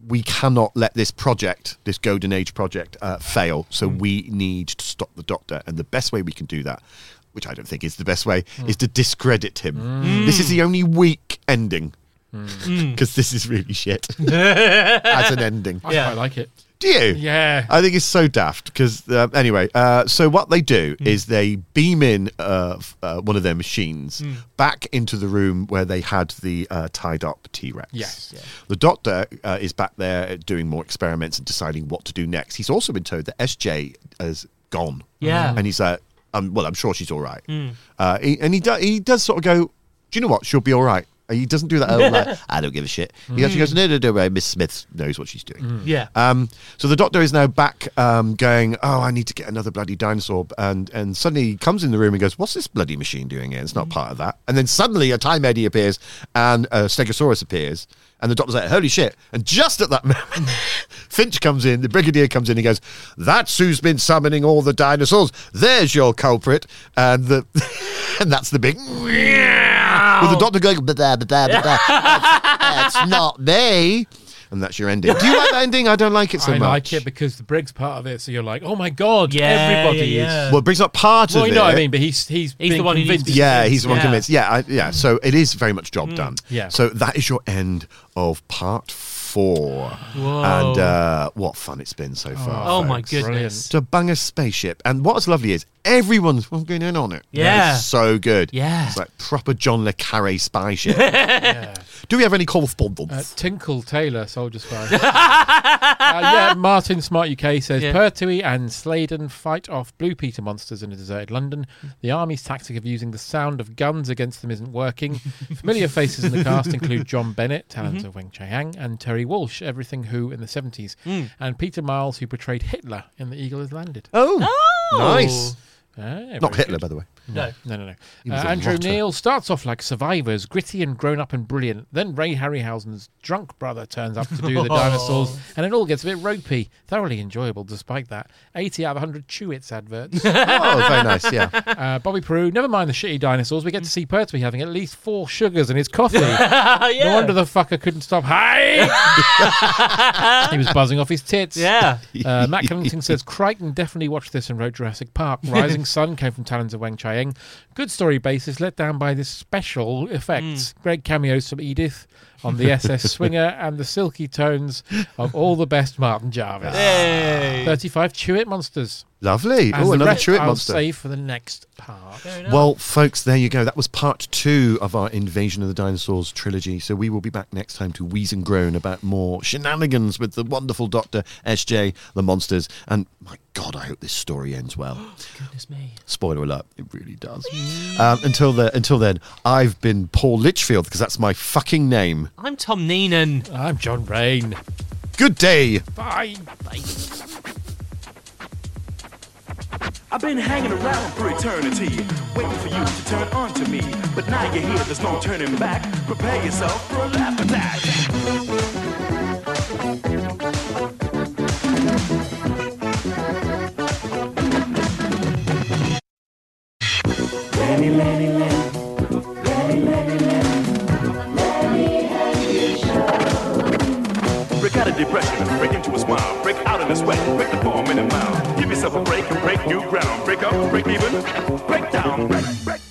we cannot let this project, this Golden Age project, uh, fail. So Mm. we need to stop the Doctor. And the best way we can do that, which I don't think is the best way, mm. is to discredit him. Mm. This is the only weak ending. Because mm. this is really shit as an ending. I yeah. quite like it. Do you? Yeah. I think it's so daft because, uh, anyway, uh, so what they do mm. is they beam in uh, f- uh, one of their machines mm. back into the room where they had the uh, tied up T-Rex. Yes. Yeah. The Doctor uh, is back there doing more experiments and deciding what to do next. He's also been told that S J has gone. Yeah. And he's like, um, well, I'm sure she's all right. Mm. Uh, he, and he, do, he does sort of go, do you know what? She'll be all right. He doesn't do that. Oh, like, I don't give a shit. He mm. actually goes, no, no, no, no, Miss Smith knows what she's doing. Mm. Yeah. Um, so the Doctor is now back um, going, oh, I need to get another bloody dinosaur. And and suddenly he comes in the room and goes, what's this bloody machine doing here? It's not mm. part of that. And then suddenly a Time Eddy appears and a Stegosaurus appears. And the Doctor's like, holy shit. And just at that moment, Finch comes in, the Brigadier comes in, he goes, that's who's been summoning all the dinosaurs. There's your culprit. And the and that's the big... with the Doctor going, but that, but that, but that. That's, that's not me. And that's your ending. Do you like that ending? I don't like it so I much. I like it because the Briggs part of it, so you're like, oh my God, yeah, everybody yeah, yeah. is. Well, Briggs not part well, of you it. know what I mean, but he's he's, he's the one who needs to Yeah, he's the one yeah. convinced. Yeah, I, yeah. So it is very much job mm. done. Yeah. So that is your end of part four. Whoa. And uh, what fun it's been so far. Oh, folks. my goodness. To bang a spaceship. And what's lovely is everyone's going in on it. Yeah. It's so good. Yeah. It's like proper John le Carre spy ship. Yeah. Do we have any correspondence? Uh, Tinkle Taylor, Soldier Spy. uh, yeah, Martin Smart U K says, Yeah. Pertwee and Sladen fight off Blue Peter monsters in a deserted London. The army's tactic of using the sound of guns against them isn't working. Familiar faces in the cast include John Bennett, talent of Weng Chiang, and Terry Walsh, Everything Who in the seventies, Mm. and Peter Miles, who portrayed Hitler in The Eagle Has Landed. Oh, Oh. nice. Ah, Not very Hitler, good. by the way. No. No, no, no. He Uh, was a Andrew rotter. Neil starts off like Survivors, gritty and grown up and brilliant. Then Ray Harryhausen's drunk brother turns up to do the dinosaurs, and it all gets a bit ropey. Thoroughly enjoyable despite that. eighty out of one hundred Chewits adverts. Oh, very nice, yeah. uh, Bobby Peru, never mind the shitty dinosaurs, we get to see Pertwee having at least four sugars in his coffee. yeah. No wonder the fucker couldn't stop. Hi! He was buzzing off his tits. Yeah. Uh, Matt Cunnington says, Crichton definitely watched this and wrote Jurassic Park. Rising Sun came from talents of Weng Chiang. Good story basis, let down by the special effects. Mm. Great cameos from Edith on the S S Swinger and the silky tones of all the best Martin Jarvis. Hey. thirty-five Chewit monsters. Lovely. And Oh, the another rest Chewit I'll monster. save for the next part. Well, folks, there you go. That was part two of our Invasion of the Dinosaurs trilogy. So we will be back next time to wheeze and groan about more shenanigans with the wonderful Doctor S J, the monsters, and my God, I hope this story ends well. Goodness me. Spoiler alert, it really does. Um, until the, until then, I've been Paul Litchfield because that's my fucking name. I'm Tom Neenan. I'm John Rain. Good day. Bye. Bye. I've been hanging around for eternity, waiting for you to turn on to me. But now you're here, there's no turning back. Prepare yourself for a laugh attack. Lenny, Lenny, Lenny. Lenny, Lenny, Lenny. Lenny Henry Show. Break out of depression, break into a smile, break out in a sweat, break the form in a mile. Give yourself a break and break new ground. Break up, break even, break down, break, break.